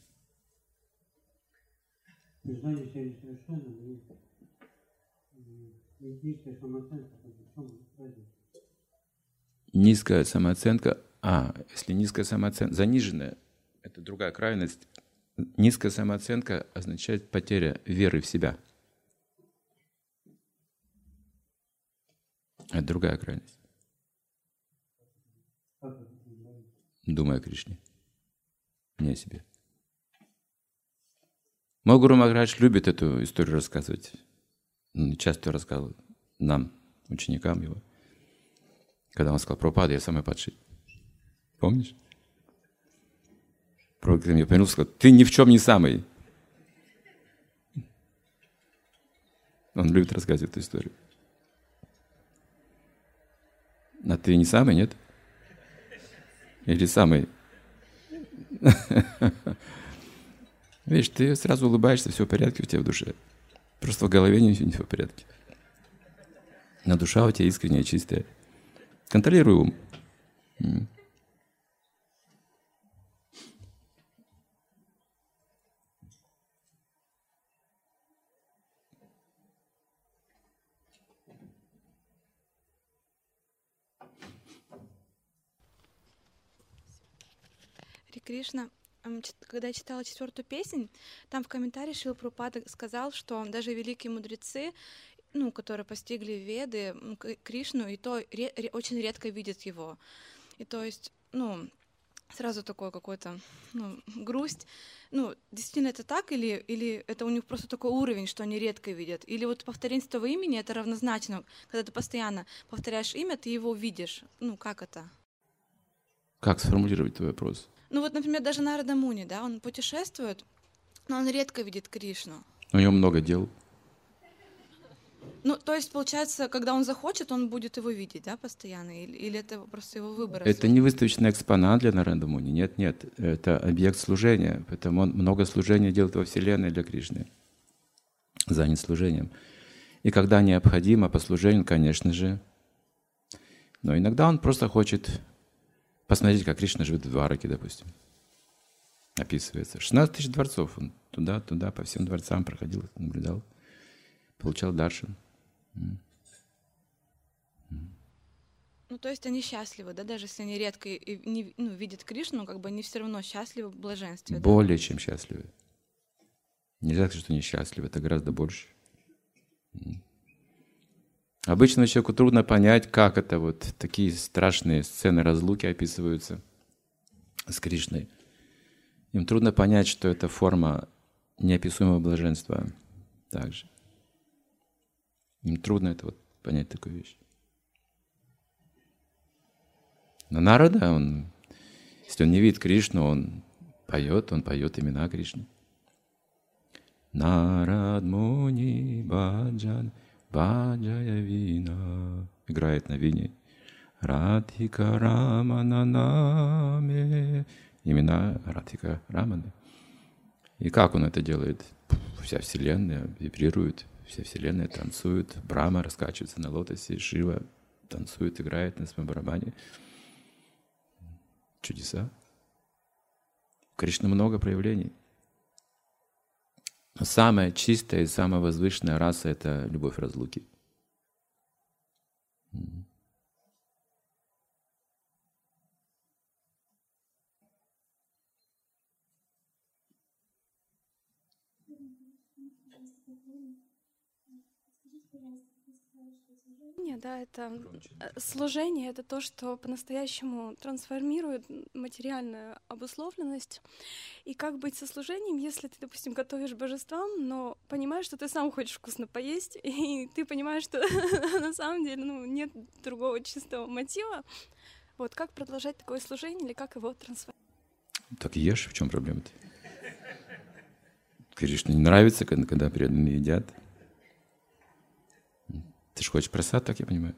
Низкая самооценка. А, если низкая самооценка, заниженная, это другая крайность. Низкая самооценка означает потеря веры в себя. Это другая крайность. Думай о Кришне. Не о себе. Мой Гуру Махарадж любит эту историю рассказывать. Он часто рассказывал нам, ученикам его. Когда он сказал: Прабхупада, я самый падший. Помнишь? Прабхупада мне повернулся и сказал: ты ни в чем не самый. Он любит рассказывать эту историю. А ты не самый, нет? Или самый? Видишь, ты сразу улыбаешься, все в порядке у тебя в душе. Просто в голове не все в порядке. Но душа у тебя искренняя, чистая. Контролируй ум. Харе Кришна, м, чит- когда я читала четвертую песнь, там в комментарии Шрила Прабхупада сказал, что даже великие мудрецы, ну, которые постигли Веды, м, К- Кришну, и то ре- ре- очень редко видят его. И то есть, ну, сразу такой какой-то, ну, грусть. Ну, действительно это так, или, или это у них просто такой уровень, что они редко видят? Или вот повторение этого имени — это равнозначно, когда ты постоянно повторяешь имя, ты его видишь. Ну, как это? Как сформулировать твой вопрос? Ну вот, например, даже Нарада Муни, да, он путешествует, но он редко видит Кришну. У него много дел. Ну, то есть, получается, когда он захочет, он будет его видеть, да, постоянно? Или, или это просто его выбор? Это не выставочный экспонат для Наренда Муни. Нет, нет. Это объект служения. Поэтому он много служения делает во Вселенной для Кришны. Занят служением. И когда необходимо по служению, конечно же. Но иногда он просто хочет посмотреть, как Кришна живет в Двараке, допустим. Описывается. шестнадцать тысяч дворцов. Он туда-туда, по всем дворцам проходил, наблюдал. Получал даршан. Ну, то есть они счастливы, да, даже если они редко и- и не, ну, видят Кришну, как бы они все равно счастливы в блаженстве. Да? Более чем счастливы. Нельзя сказать, что они счастливы, это гораздо больше. Обычному человеку трудно понять, как это вот такие страшные сцены разлуки описываются с Кришной. Им трудно понять, что это форма неописуемого блаженства также. Им трудно это вот понять, такую вещь. Но Нарада, он, если он не видит Кришну, он поет, он поет имена Кришны. Нарад Муни Баджан Баджая Вина. Играет на вине. Радхика Рамана Наме. Имена Радхика Раманы. И как он это делает? Вся Вселенная вибрирует, вся Вселенная танцует. Брахма раскачивается на лотосе, Шива танцует, играет на своем барабане. Чудеса. У Кришны много проявлений. Но самая чистая и самая возвышенная раса — это любовь разлуки. Не, да, это э, служение, это то, что по-настоящему трансформирует м, материальную обусловленность. И как быть со служением, если ты, допустим, готовишь божествам, но понимаешь, что ты сам хочешь вкусно поесть, и ты понимаешь, что на самом деле ну, нет другого чистого мотива. Вот как продолжать такое служение или как его трансформировать? Так ешь, в чем проблема-то? Кришне не нравится, когда, когда преданные едят. Ты же хочешь просад, так я понимаю?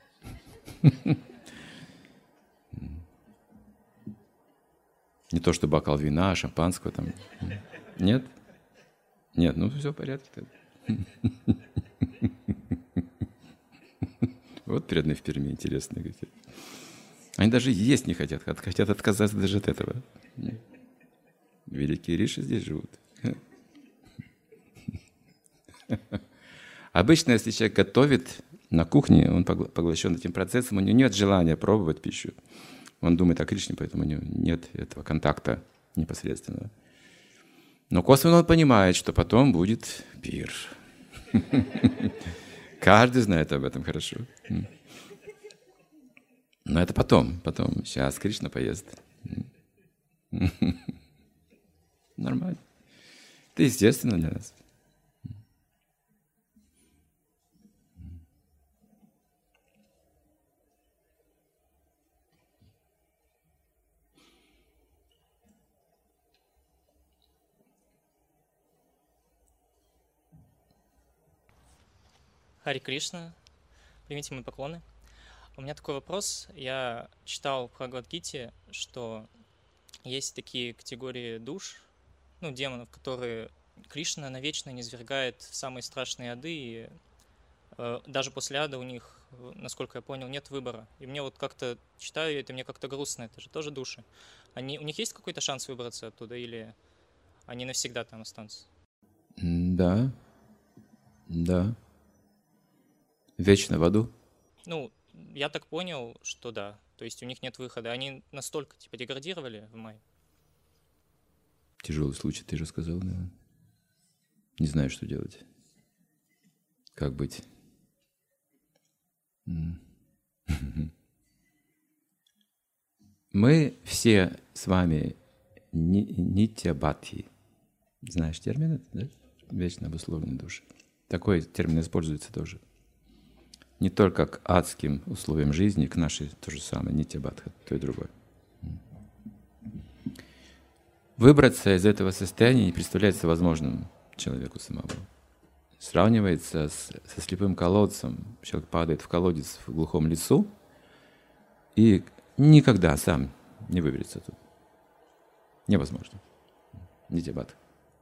Не то, что бокал вина, шампанского там. Нет? Нет, ну все в порядке тогда. Вот преданные в Перми интересные какие. Они даже есть не хотят, хотят отказаться даже от этого. Великие риши здесь живут. Обычно, если человек готовит на кухне, он поглощен этим процессом, у него нет желания пробовать пищу. Он думает о Кришне, поэтому у него нет этого контакта непосредственного. Но косвенно он понимает, что потом будет пир. Каждый знает об этом хорошо. Но это потом, потом. Сейчас Кришна поест. Нормально. Это естественно для нас. Хари Кришна, примите мои поклоны. У меня такой вопрос. Я читал в Бхагавад-гите, что есть такие категории душ, ну, демонов, которые Кришна навечно низвергает в самые страшные ады, и э, даже после ада у них, насколько я понял, нет выбора. И мне вот как-то, читаю это, мне как-то грустно, это же тоже души. Они, у них есть какой-то шанс выбраться оттуда, или они навсегда там останутся? Да, да. Вечно в аду. Ну, я так понял, что да. То есть у них нет выхода. Они настолько, типа, деградировали в мае. Тяжелый случай, ты же сказал, да. Не знаю, что делать. Как быть? Мы все с вами нитья-бадхи. Знаешь термин этот, да? Вечно обусловленные души. Такой термин используется тоже. Не только к адским условиям жизни, к нашей то же самое, нитья-бадха, то и другое. Выбраться из этого состояния не представляется возможным человеку самому. Сравнивается с, со слепым колодцем. Человек падает в колодец в глухом лесу и никогда сам не выберется тут. Невозможно. Нитья-бадха.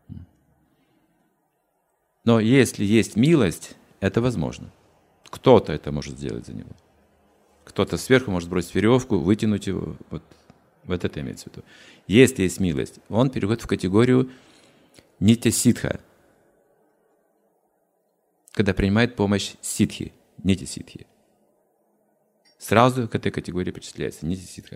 Но если есть милость, это возможно. Кто-то это может сделать за него. Кто-то сверху может бросить веревку, вытянуть его. Вот, вот это имеется в виду. Если есть милость, он переходит в категорию нитья-ситха, когда принимает помощь ситхи, нитья-ситхи. Сразу к этой категории причисляется нитья-ситха.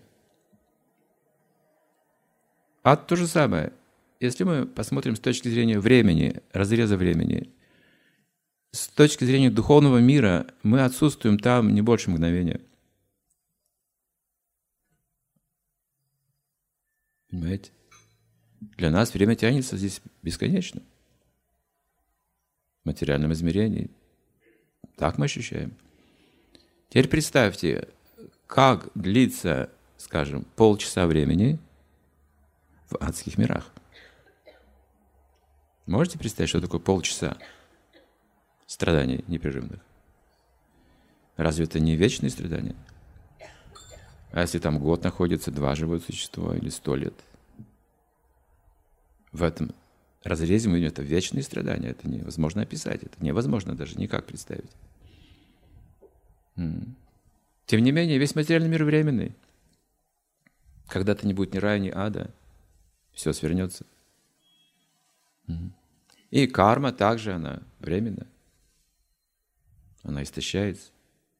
А то же самое. Если мы посмотрим с точки зрения времени, разреза времени, с точки зрения духовного мира, мы отсутствуем там не больше мгновения. Понимаете? Для нас время тянется здесь бесконечно. В материальном измерении. Так мы ощущаем. Теперь представьте, как длится, скажем, полчаса времени в адских мирах. Можете представить, что такое полчаса страданий непрерывных? Разве это не вечные страдания? А если там год находится два живое существо или сто лет? В этом разрезе мы видим, это вечные страдания. Это невозможно описать, это невозможно даже никак представить. Тем не менее, весь материальный мир временный. Когда-то не будет ни рая, ни ада. Все свернется. И карма также, она временна. Она истощается.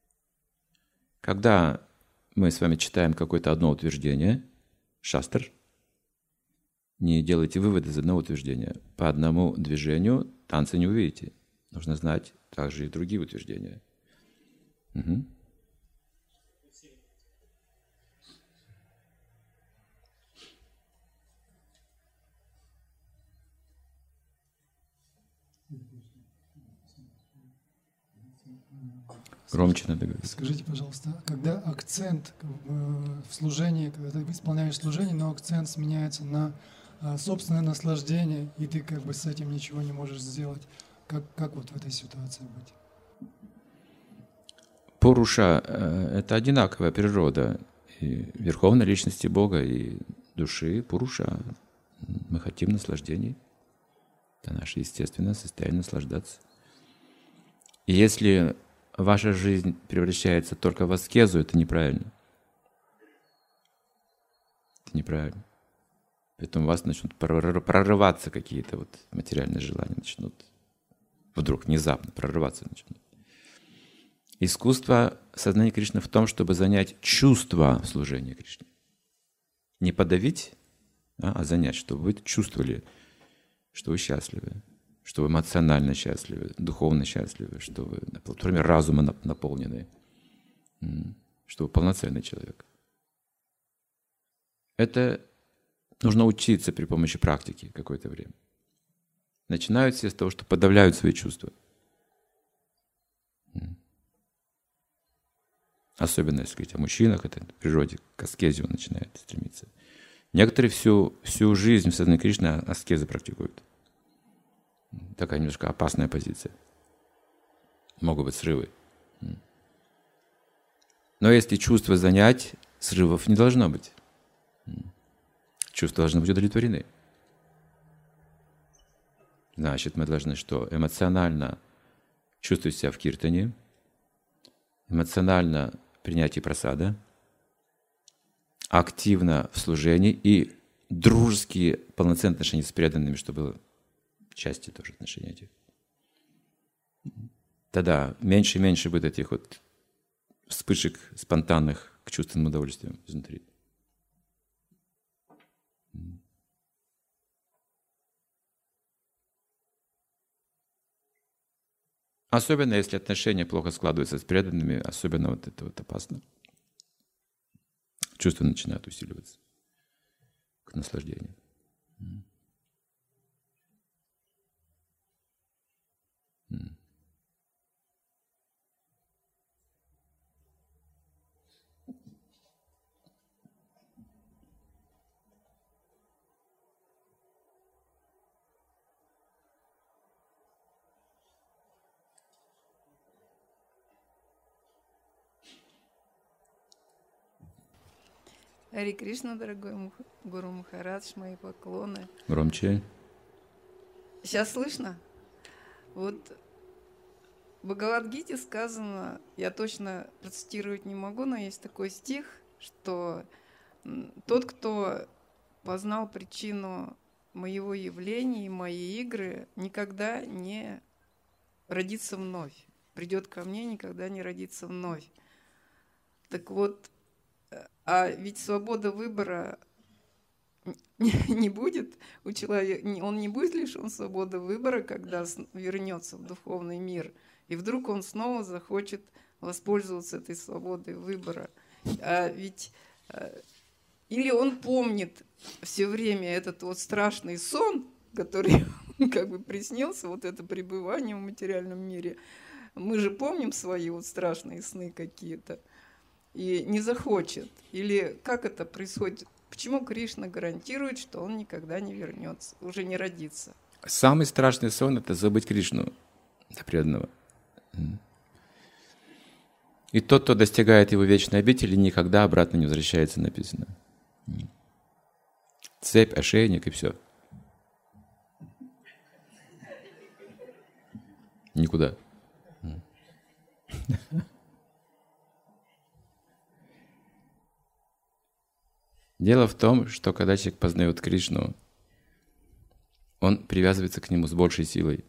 Когда мы с вами читаем какое-то одно утверждение, шастр, не делайте выводы из одного утверждения. По одному движению танца не увидите. Нужно знать также и другие утверждения. Угу. Громче надо говорить. Скажите, пожалуйста, когда акцент в служении, когда ты исполняешь служение, но акцент сменяется на собственное наслаждение, и ты как бы с этим ничего не можешь сделать, как, как вот в этой ситуации быть? Пуруша — это одинаковая природа и верховной личности Бога и души. Пуруша. Мы хотим наслаждений. Это наше естественное состояние наслаждаться. И если ваша жизнь превращается только в аскезу, это неправильно. Это неправильно. Поэтому у вас начнут прорываться какие-то вот материальные желания, начнут вдруг внезапно прорываться начнут. Искусство сознания Кришны в том, чтобы занять чувство в служении Кришне. Не подавить, а, а занять, чтобы вы чувствовали, что вы счастливы, что вы эмоционально счастливы, духовно счастливы, что вы, например, разума наполнены, что вы полноценный человек. Это нужно учиться при помощи практики какое-то время. Начинают все с того, что подавляют свои чувства. Особенно, если говорить о мужчинах, это в природе к аскезе он начинает стремиться. Некоторые всю, всю жизнь в сознании Кришны аскезы практикуют. Такая немножко опасная позиция. могут быть срывы. Но если чувство занять, срывов не должно быть. Чувства должны быть удовлетворены. Значит, мы должны что? Эмоционально чувствовать себя в киртане, эмоционально принятие прасада, активно в служении и дружеские, полноценные отношения с преданными, чтобы было части тоже отношений этих. Тогда меньше и меньше будет этих вот вспышек спонтанных к чувственным удовольствиям изнутри. Особенно, если отношения плохо складываются с преданными, особенно вот это вот опасно. Чувства начинают усиливаться к наслаждению. Хари Кришна, дорогой Мух- Гуру Махарадж, мои поклоны. Громче. Сейчас слышно? Вот в Бхагавад-гите сказано, я точно процитировать не могу, но есть такой стих, что м, тот, кто познал причину моего явления и мои игры, никогда не родится вновь. Придет ко мне, никогда не родится вновь. Так вот, а ведь свобода выбора не будет у человека, он не будет лишен свободы выбора, когда вернется в духовный мир, и вдруг он снова захочет воспользоваться этой свободой выбора. А ведь или он помнит все время этот вот страшный сон, который как бы приснился, вот это пребывание в материальном мире. Мы же помним свои вот страшные сны какие-то. И не захочет. Или как это происходит? Почему Кришна гарантирует, что он никогда не вернется, уже не родится? Самый страшный сон — это забыть Кришну, для преданного. И тот, кто достигает его вечной обители, никогда обратно не возвращается, написано. Цепь, ошейник и все. Никуда. Дело в том, что когда человек познает Кришну, он привязывается к нему с большей силой.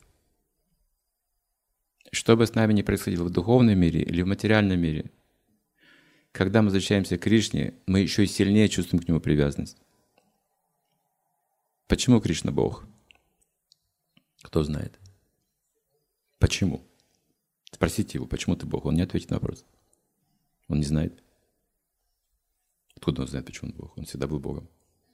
Что бы с нами ни происходило в духовном мире или в материальном мире, когда мы возвращаемся к Кришне, мы еще и сильнее чувствуем к нему привязанность. Почему Кришна Бог? Кто знает? Почему? Спросите его, почему ты Бог? Он не ответит на вопрос. Он не знает. Откуда он знает, почему он Бог? Он всегда был Богом.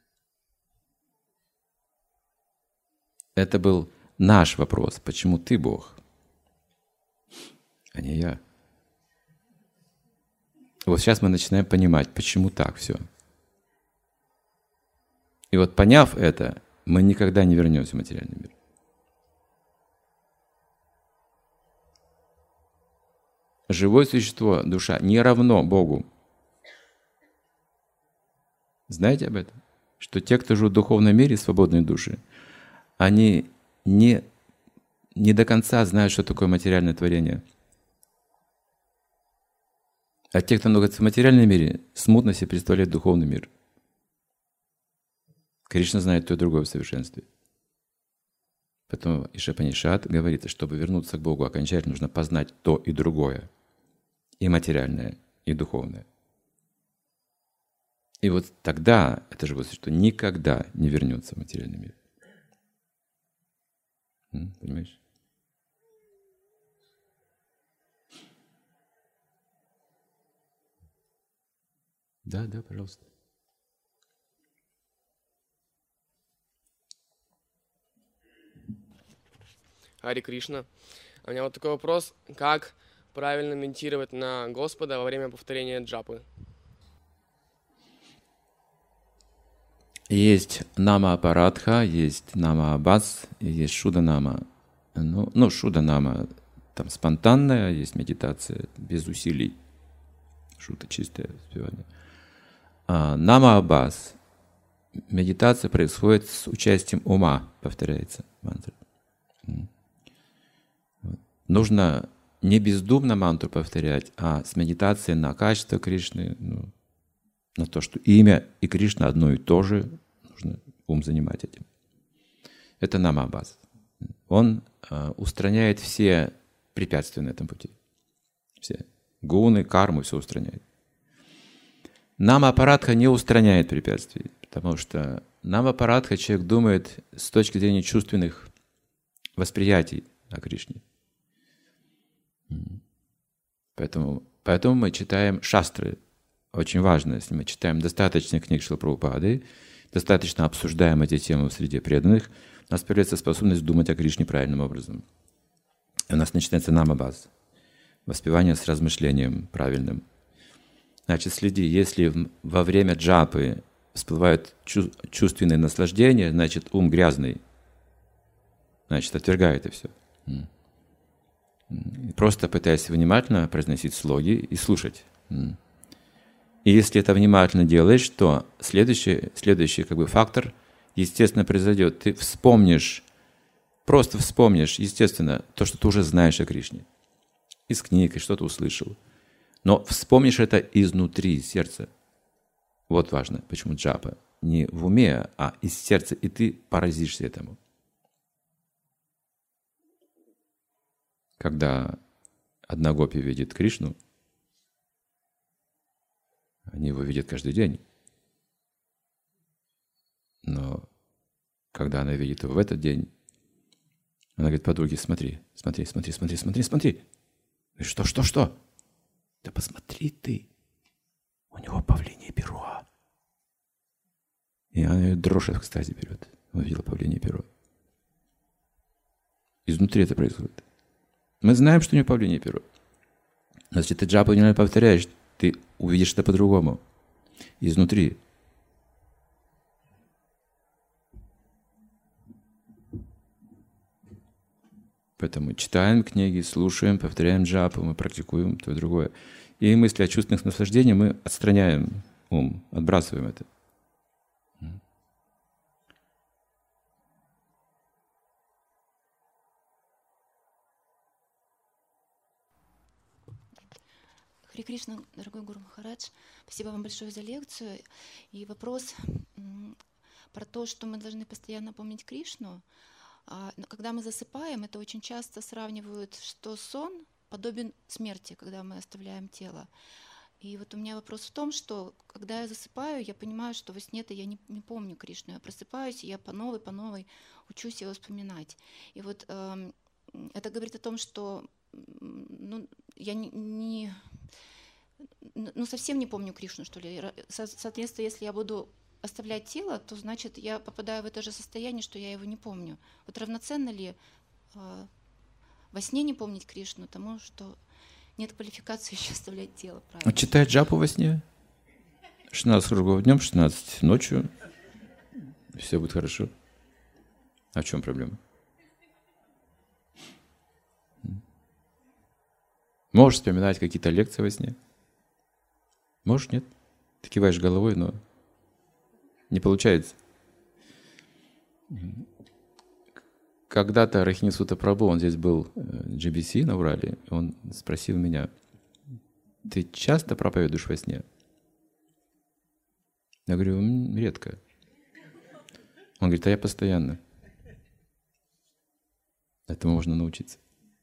Это был наш вопрос. Почему ты Бог, а не я? Вот сейчас мы начинаем понимать, почему так все. И вот поняв это, мы никогда не вернемся в материальный мир. Живое существо, душа, не равно Богу. Знаете об этом? Что те, кто живут в духовном мире, свободные души, они не, не до конца знают, что такое материальное творение. А те, кто находится в материальном мире, смутно себе представляют духовный мир. Кришна знает то и другое в совершенстве. Поэтому Ишапанишат говорится, чтобы вернуться к Богу окончательно, нужно познать то и другое. И материальное, и духовное. И вот тогда это живое существо никогда не вернется в материальный мир. М, понимаешь? Да, да, пожалуйста. Хари Кришна. У меня вот такой вопрос. Как правильно медитировать на Господа во время повторения джапы? Есть нама апарадха, есть нама абас, и есть шуда нама. Ну, ну шуда нама там спонтанная, есть медитация без усилий, шута чистое воспевание. А нама аббас. Медитация происходит с участием ума, повторяется мантра. Нужно не бездумно мантру повторять, а с медитацией на качество Кришны, ну, на то, что имя и Кришна одно и то же, нужно ум занимать этим. Это намабас. Он э, устраняет все препятствия на этом пути. Все гуны, карму, все устраняет. Намапарадха не устраняет препятствий, потому что намапарадха человек думает с точки зрения чувственных восприятий о Кришне. Поэтому, поэтому мы читаем шастры. Очень важно, если мы читаем достаточно книг Шрилы Прабхупады, достаточно обсуждаем эти темы в среде преданных, у нас появляется способность думать о Кришне правильным образом. И у нас начинается намабаз, воспевание с размышлением правильным. Значит, следи, если во время джапы всплывают чувственные наслаждения, значит, ум грязный. Значит, отвергай это все. Просто пытайся внимательно произносить слоги и слушать. И если это внимательно делаешь, то следующий, следующий как бы, фактор, естественно, произойдет. Ты вспомнишь, просто вспомнишь, естественно, то, что ты уже знаешь о Кришне. Из книг, и что-то услышал. Но вспомнишь это изнутри, из сердца. Вот важно, почему джапа. Не в уме, а из сердца, и ты поразишься этому. Когда одна гопи видит Кришну, они его видят каждый день. Но когда она видит его в этот день, она говорит подруге: смотри, смотри, смотри, смотри, смотри, смотри. И что, что, что? Да посмотри ты, у него павлинье перо. И она ее дрожь в экстазе берет. Он видел павлинье перо. Изнутри это происходит. Мы знаем, что у него павлинье перо. Но если ты джапу не повторяешь, ты увидишь это по-другому. Изнутри. Поэтому читаем книги, слушаем, повторяем джапу, мы практикуем то и другое. И мысли о чувственных наслаждениях мы отстраняем ум, отбрасываем это. Харе Кришна, дорогой Гуру Махарадж, спасибо вам большое за лекцию. И вопрос про то, что мы должны постоянно помнить Кришну. Когда мы засыпаем, это очень часто сравнивают, что сон подобен смерти, когда мы оставляем тело. И вот у меня вопрос в том, что когда я засыпаю, я понимаю, что во сне-то я не, не помню Кришну. Я просыпаюсь, и я по новой, по новой учусь его вспоминать. И вот э, это говорит о том, что ну, я не, не, ну, совсем не помню Кришну, что ли. Соответственно, если я буду оставлять тело, то значит я попадаю в это же состояние, что я его не помню. Вот равноценно ли э, во сне не помнить Кришну тому, что нет квалификации еще оставлять тело, правильно? Читать джапу во сне. шестнадцать кругов днем, шестнадцать ночью. Все будет хорошо. А в чем проблема? Можешь вспоминать какие-то лекции во сне? Можешь, нет? Ты киваешь головой, но не получается. Когда-то Рахини Сута Прабху, он здесь был джи би си на Урале, он спросил меня: ты часто проповедуешь во сне? Я говорю: редко. Он говорит: а я постоянно. Этому можно научиться.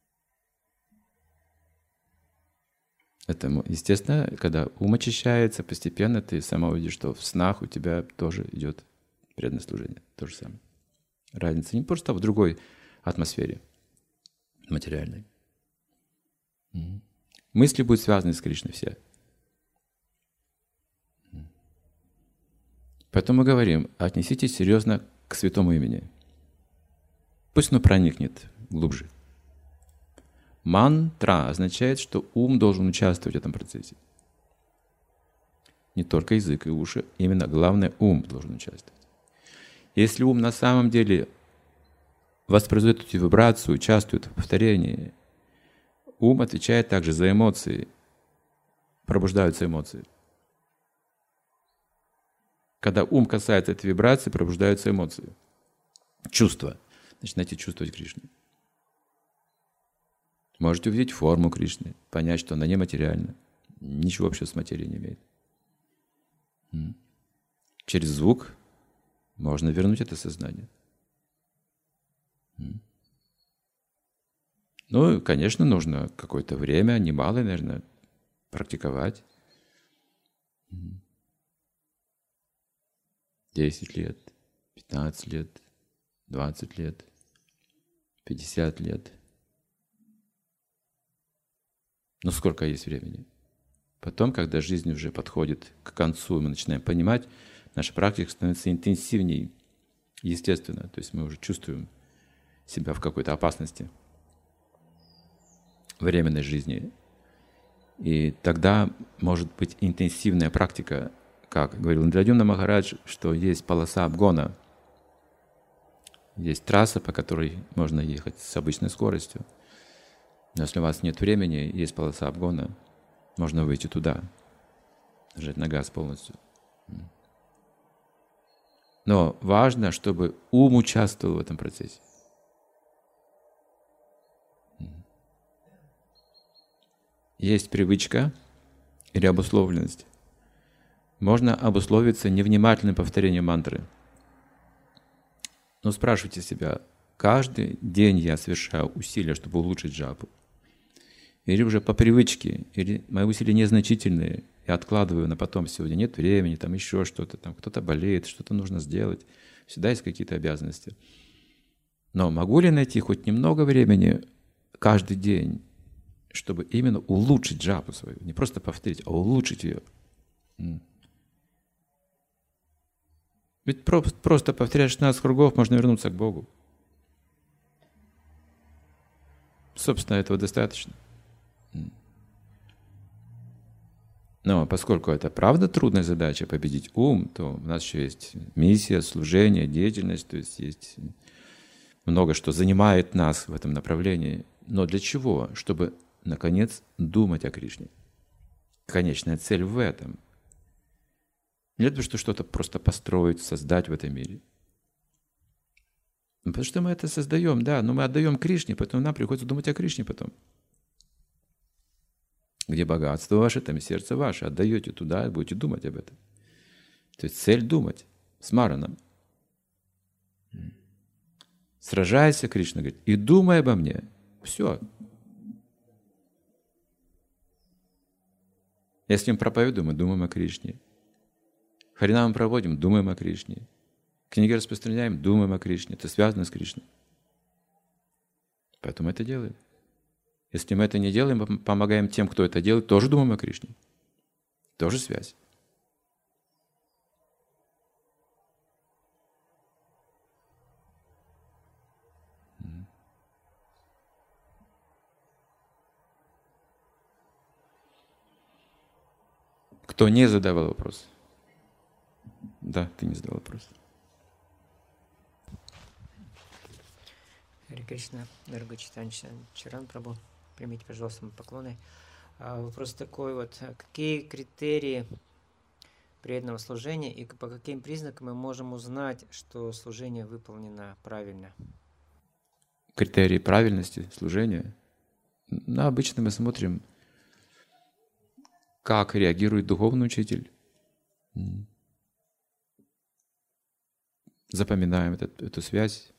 Этому, естественно, когда ум очищается, постепенно ты сама увидишь, что в снах у тебя тоже идет преданное служение. То же самое. Разница не просто в другой атмосфере материальной. Мысли будут связаны с Кришной все. Поэтому мы говорим: отнеситесь серьезно к святому имени. Пусть оно проникнет глубже. Мантра означает, что ум должен участвовать в этом процессе. Не только язык и уши, именно главное, ум должен участвовать. Если ум на самом деле воспроизводит эту вибрацию, участвует в повторении, ум отвечает также за эмоции. Пробуждаются эмоции. Когда ум касается этой вибрации, пробуждаются эмоции. Чувства. Начинайте чувствовать Кришну. Можете увидеть форму Кришны, понять, что она нематериальна. Ничего общего с материей не имеет. Через звук можно вернуть это сознание. Ну, конечно, нужно какое-то время, немалое, наверное, практиковать. десять лет, пятнадцать лет, двадцать лет, пятьдесят лет. Ну, сколько есть времени. Потом, когда жизнь уже подходит к концу, и мы начинаем понимать, наша практика становится интенсивнее, естественно. То есть мы уже чувствуем себя в какой-то опасности временной жизни. И тогда может быть интенсивная практика, как говорил Индрадьюмна Махарадж, что есть полоса обгона, есть трасса, по которой можно ехать с обычной скоростью. Но если у вас нет времени, есть полоса обгона, можно выйти туда, нажать на газ полностью. Но важно, чтобы ум участвовал в этом процессе. Есть привычка или обусловленность. Можно обусловиться невнимательным повторением мантры. Но спрашивайте себя, каждый день я совершаю усилия, чтобы улучшить джапу? Или уже по привычке, или мои усилия незначительные, я откладываю на потом, сегодня нет времени, там еще что-то, там кто-то болеет, что-то нужно сделать. Всегда есть какие-то обязанности. Но могу ли найти хоть немного времени каждый день, чтобы именно улучшить джапу свою? Не просто повторить, а улучшить ее. Ведь просто повторяя шестнадцать кругов, можно вернуться к Богу. Собственно, этого достаточно. Но поскольку это правда трудная задача победить ум, то у нас еще есть миссия, служение, деятельность, то есть есть много что занимает нас в этом направлении. Но для чего? Чтобы, наконец, думать о Кришне. Конечная цель в этом. Не для того, чтобы что-то просто построить, создать в этом мире. Потому что мы это создаем, да, но мы отдаем Кришне, поэтому нам приходится думать о Кришне потом. Где богатство ваше, там и сердце ваше. Отдаете туда, и будете думать об этом. То есть цель думать с Мараном. Сражайся, Кришна говорит, и думай обо мне. Все. Если мы проповедуем, мы думаем о Кришне. Харинам проводим, думаем о Кришне. Книги распространяем, думаем о Кришне. Это связано с Кришной. Поэтому это делаем. Если мы это не делаем, мы помогаем тем, кто это делает, тоже думаем о Кришне. Тоже связь. Кто не задавал вопрос? Да, ты не задал вопрос. Харе Кришна, дорогой Чайтанья Чаран Прабху, примите, пожалуйста, мои поклоны. А, вопрос такой вот, какие критерии преданного служения и по каким признакам мы можем узнать, что служение выполнено правильно? Критерии правильности служения? Ну, обычно мы смотрим, как реагирует духовный учитель. Запоминаем этот, эту связь.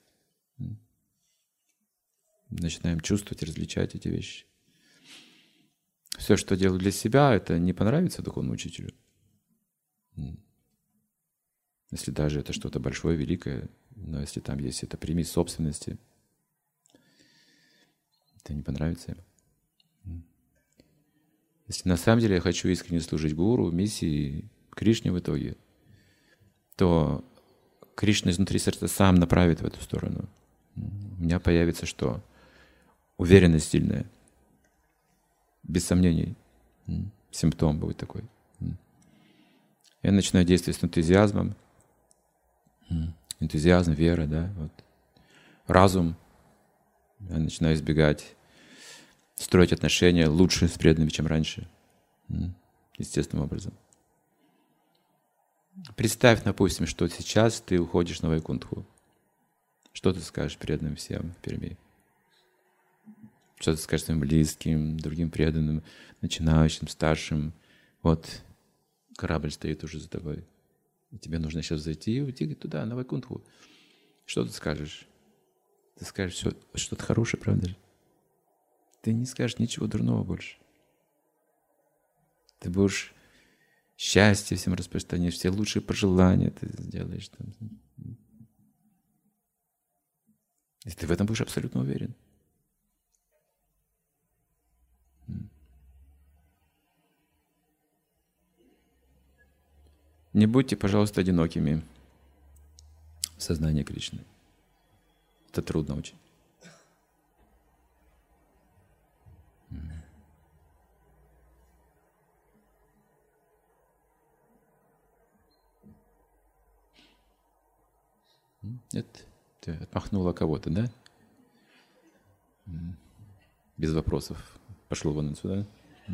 Начинаем чувствовать, различать эти вещи. Все, что делаю для себя, это не понравится духовному учителю. Если даже это что-то большое, великое, но если там есть эта примесь собственности, это не понравится ему. Если на самом деле я хочу искренне служить гуру, миссии, Кришне в итоге, то Кришна изнутри сердца сам направит в эту сторону. У меня появится что? Уверенность сильная. Без сомнений. Симптом будет такой. Я начинаю действовать с энтузиазмом. Энтузиазм, вера, да. Вот. Разум. Я начинаю избегать строить отношения лучше с преданными, чем раньше. Естественным образом. Представь, допустим, что сейчас ты уходишь на Вайкунтху. Что ты скажешь преданным всем в Перми? Что ты скажешь своим близким, другим преданным, начинающим, старшим? Вот корабль стоит уже за тобой. И тебе нужно сейчас зайти и уйти туда, на Вайкунтху. Что ты скажешь? Ты скажешь все, что-то хорошее, правда же? Ты не скажешь ничего дурного больше. Ты будешь счастье всем распространишь, все лучшие пожелания ты сделаешь. Там. И ты в этом будешь абсолютно уверен. Не будьте, пожалуйста, одинокими в сознании Кришны. Это трудно очень. Нет, ты отмахнула кого-то, да? Без вопросов. Пошел вон отсюда.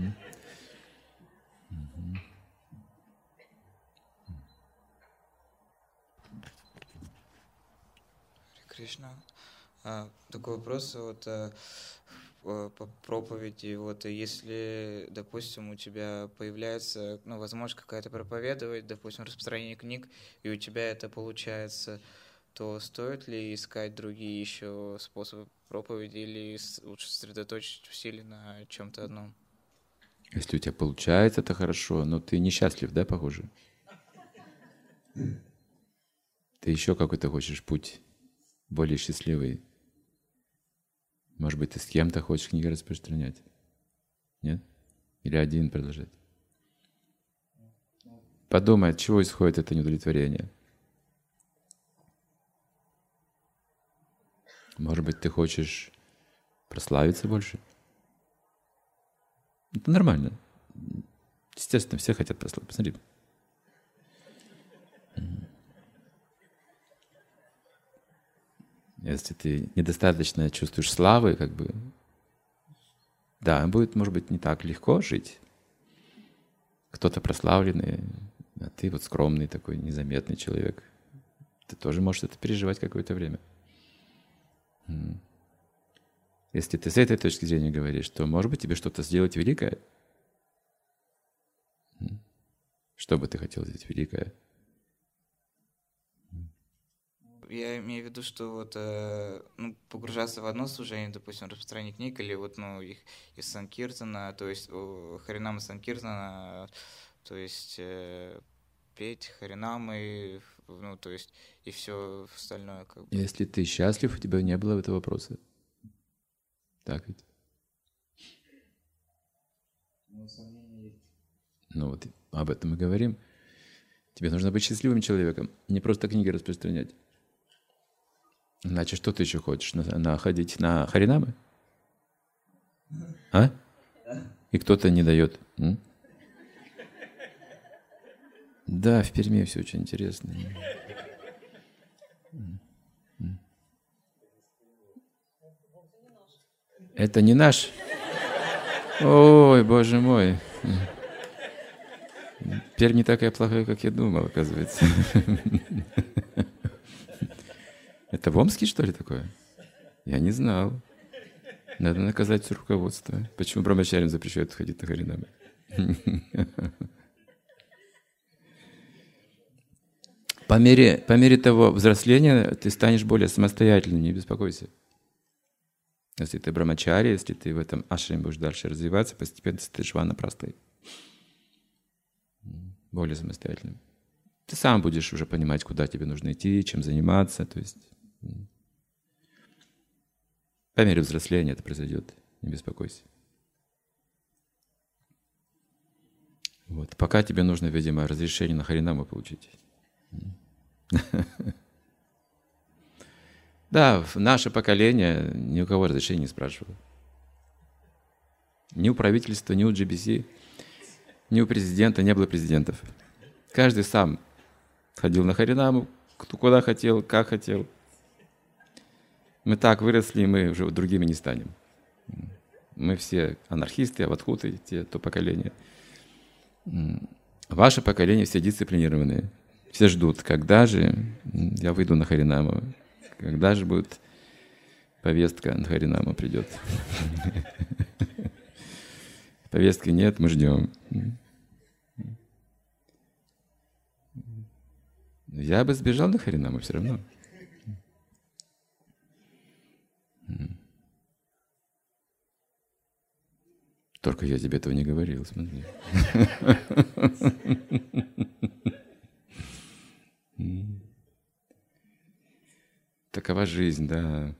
Кришна. А, такой вопрос вот а, по проповеди. Вот если, допустим, у тебя появляется, ну, возможность какая-то проповедовать, допустим, распространение книг, и у тебя это получается, то стоит ли искать другие еще способы проповеди или лучше сосредоточить усилия на чем-то одном? Если у тебя получается, это хорошо, но ты несчастлив, да, похоже? Ты еще какой-то хочешь путь более счастливый. Может быть, ты с кем-то хочешь книги распространять? Нет? Или один продолжать? Подумай, от чего исходит это неудовлетворение. Может быть, ты хочешь прославиться больше? Это нормально. Естественно, все хотят прославиться. Посмотри. Если ты недостаточно чувствуешь славы, как бы, да, будет, может быть, не так легко жить. Кто-то прославленный, а ты вот скромный такой, незаметный человек. Ты тоже можешь это переживать какое-то время. Если ты с этой точки зрения говоришь, то, может быть, тебе что-то сделать великое. Что бы ты хотел сделать великое? Я имею в виду, что вот э, ну, погружаться в одно служение, допустим, распространение книг, или вот, ну, их из Санкиртана, то есть Харинама Санкиртана, то есть э, петь Харинамы, ну, то есть и все остальное. Как бы. Если ты счастлив, у тебя не было этого вопроса. Так ведь? Ну вот об этом мы говорим. Тебе нужно быть счастливым человеком, не просто книги распространять. Иначе что ты еще хочешь? На, на, ходить на Харинамы? А? И кто-то не дает. М? Да, в Перми все очень интересно. Это не наш? Ой, боже мой. Пермь не такая плохая, как я думал, оказывается. Это в Омске, что ли, такое? Я не знал. Надо наказать все руководство. Почему брамачарям запрещают ходить на Харинамы? По мере, по мере того взросления ты станешь более самостоятельным, не беспокойся. Если ты брамачари, если ты в этом ашраме будешь дальше развиваться, постепенно ты швана простой. Более самостоятельным. Ты сам будешь уже понимать, куда тебе нужно идти, чем заниматься. То есть по мере взросления это произойдет. Не беспокойся. Вот. Пока тебе нужно, видимо, разрешение на Харинаму получить. Да, в наше поколение ни у кого разрешения не спрашивало. Ни у правительства, ни у джи би си, ни у президента не было президентов. Каждый сам ходил на Харинаму, кто куда хотел, как хотел. Мы так выросли, и мы уже другими не станем. Мы все анархисты, аватхуты, те, то поколение. Ваше поколение все дисциплинированные. Все ждут, когда же я выйду на Харинаму, когда же будет повестка на Харинаму придет. Повестки нет, мы ждем. Я бы сбежал на Харинаму все равно. Только я тебе этого не говорил, смотри. Такова жизнь, да.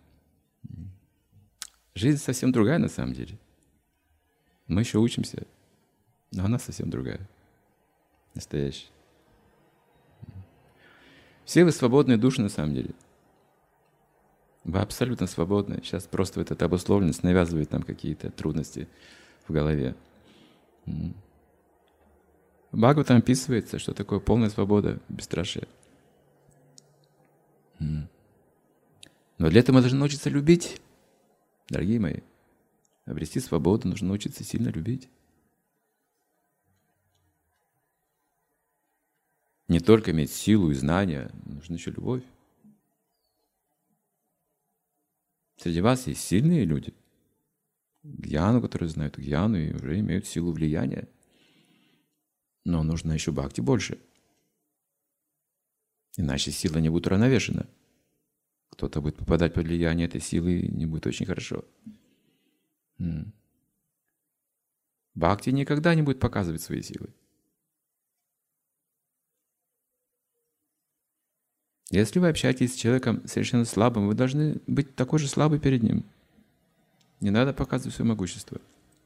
Жизнь совсем другая на самом деле. Мы еще учимся, но она совсем другая. Настоящая. Все вы свободные души на самом деле. Вы абсолютно свободны. Сейчас просто вот эта обусловленность навязывает нам какие-то трудности в голове. В Бхагаватам описывается, что такое полная свобода, бесстрашие. Но для этого мы должны научиться любить, дорогие мои. Обрести свободу нужно научиться сильно любить. Не только иметь силу и знания, нужна еще любовь. Среди вас есть сильные люди, гьяну, которые знают гьяну и уже имеют силу влияния. Но нужно еще бхакти больше. Иначе сила не будет уравновешена. Кто-то будет попадать под влияние этой силы, и не будет очень хорошо. Бхакти никогда не будет показывать свои силы. Если вы общаетесь с человеком совершенно слабым, вы должны быть такой же слабый перед ним. Не надо показывать свое могущество.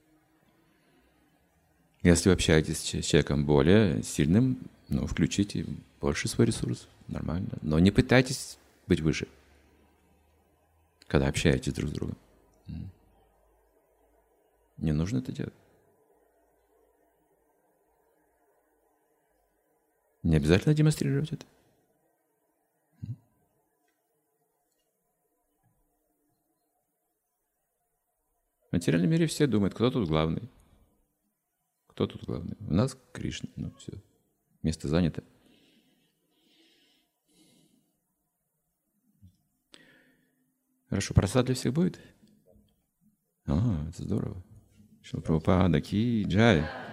Если вы общаетесь с человеком более сильным, ну, включите больше свой ресурс. Нормально. Но не пытайтесь быть выше, когда общаетесь друг с другом. Не нужно это делать. Не обязательно демонстрировать это. В материальном мире все думают, кто тут главный. Кто тут главный? У нас Кришна. Ну, все. Место занято. Хорошо, просад для всех будет? А, это здорово. Шрила Прабхупада ки джай.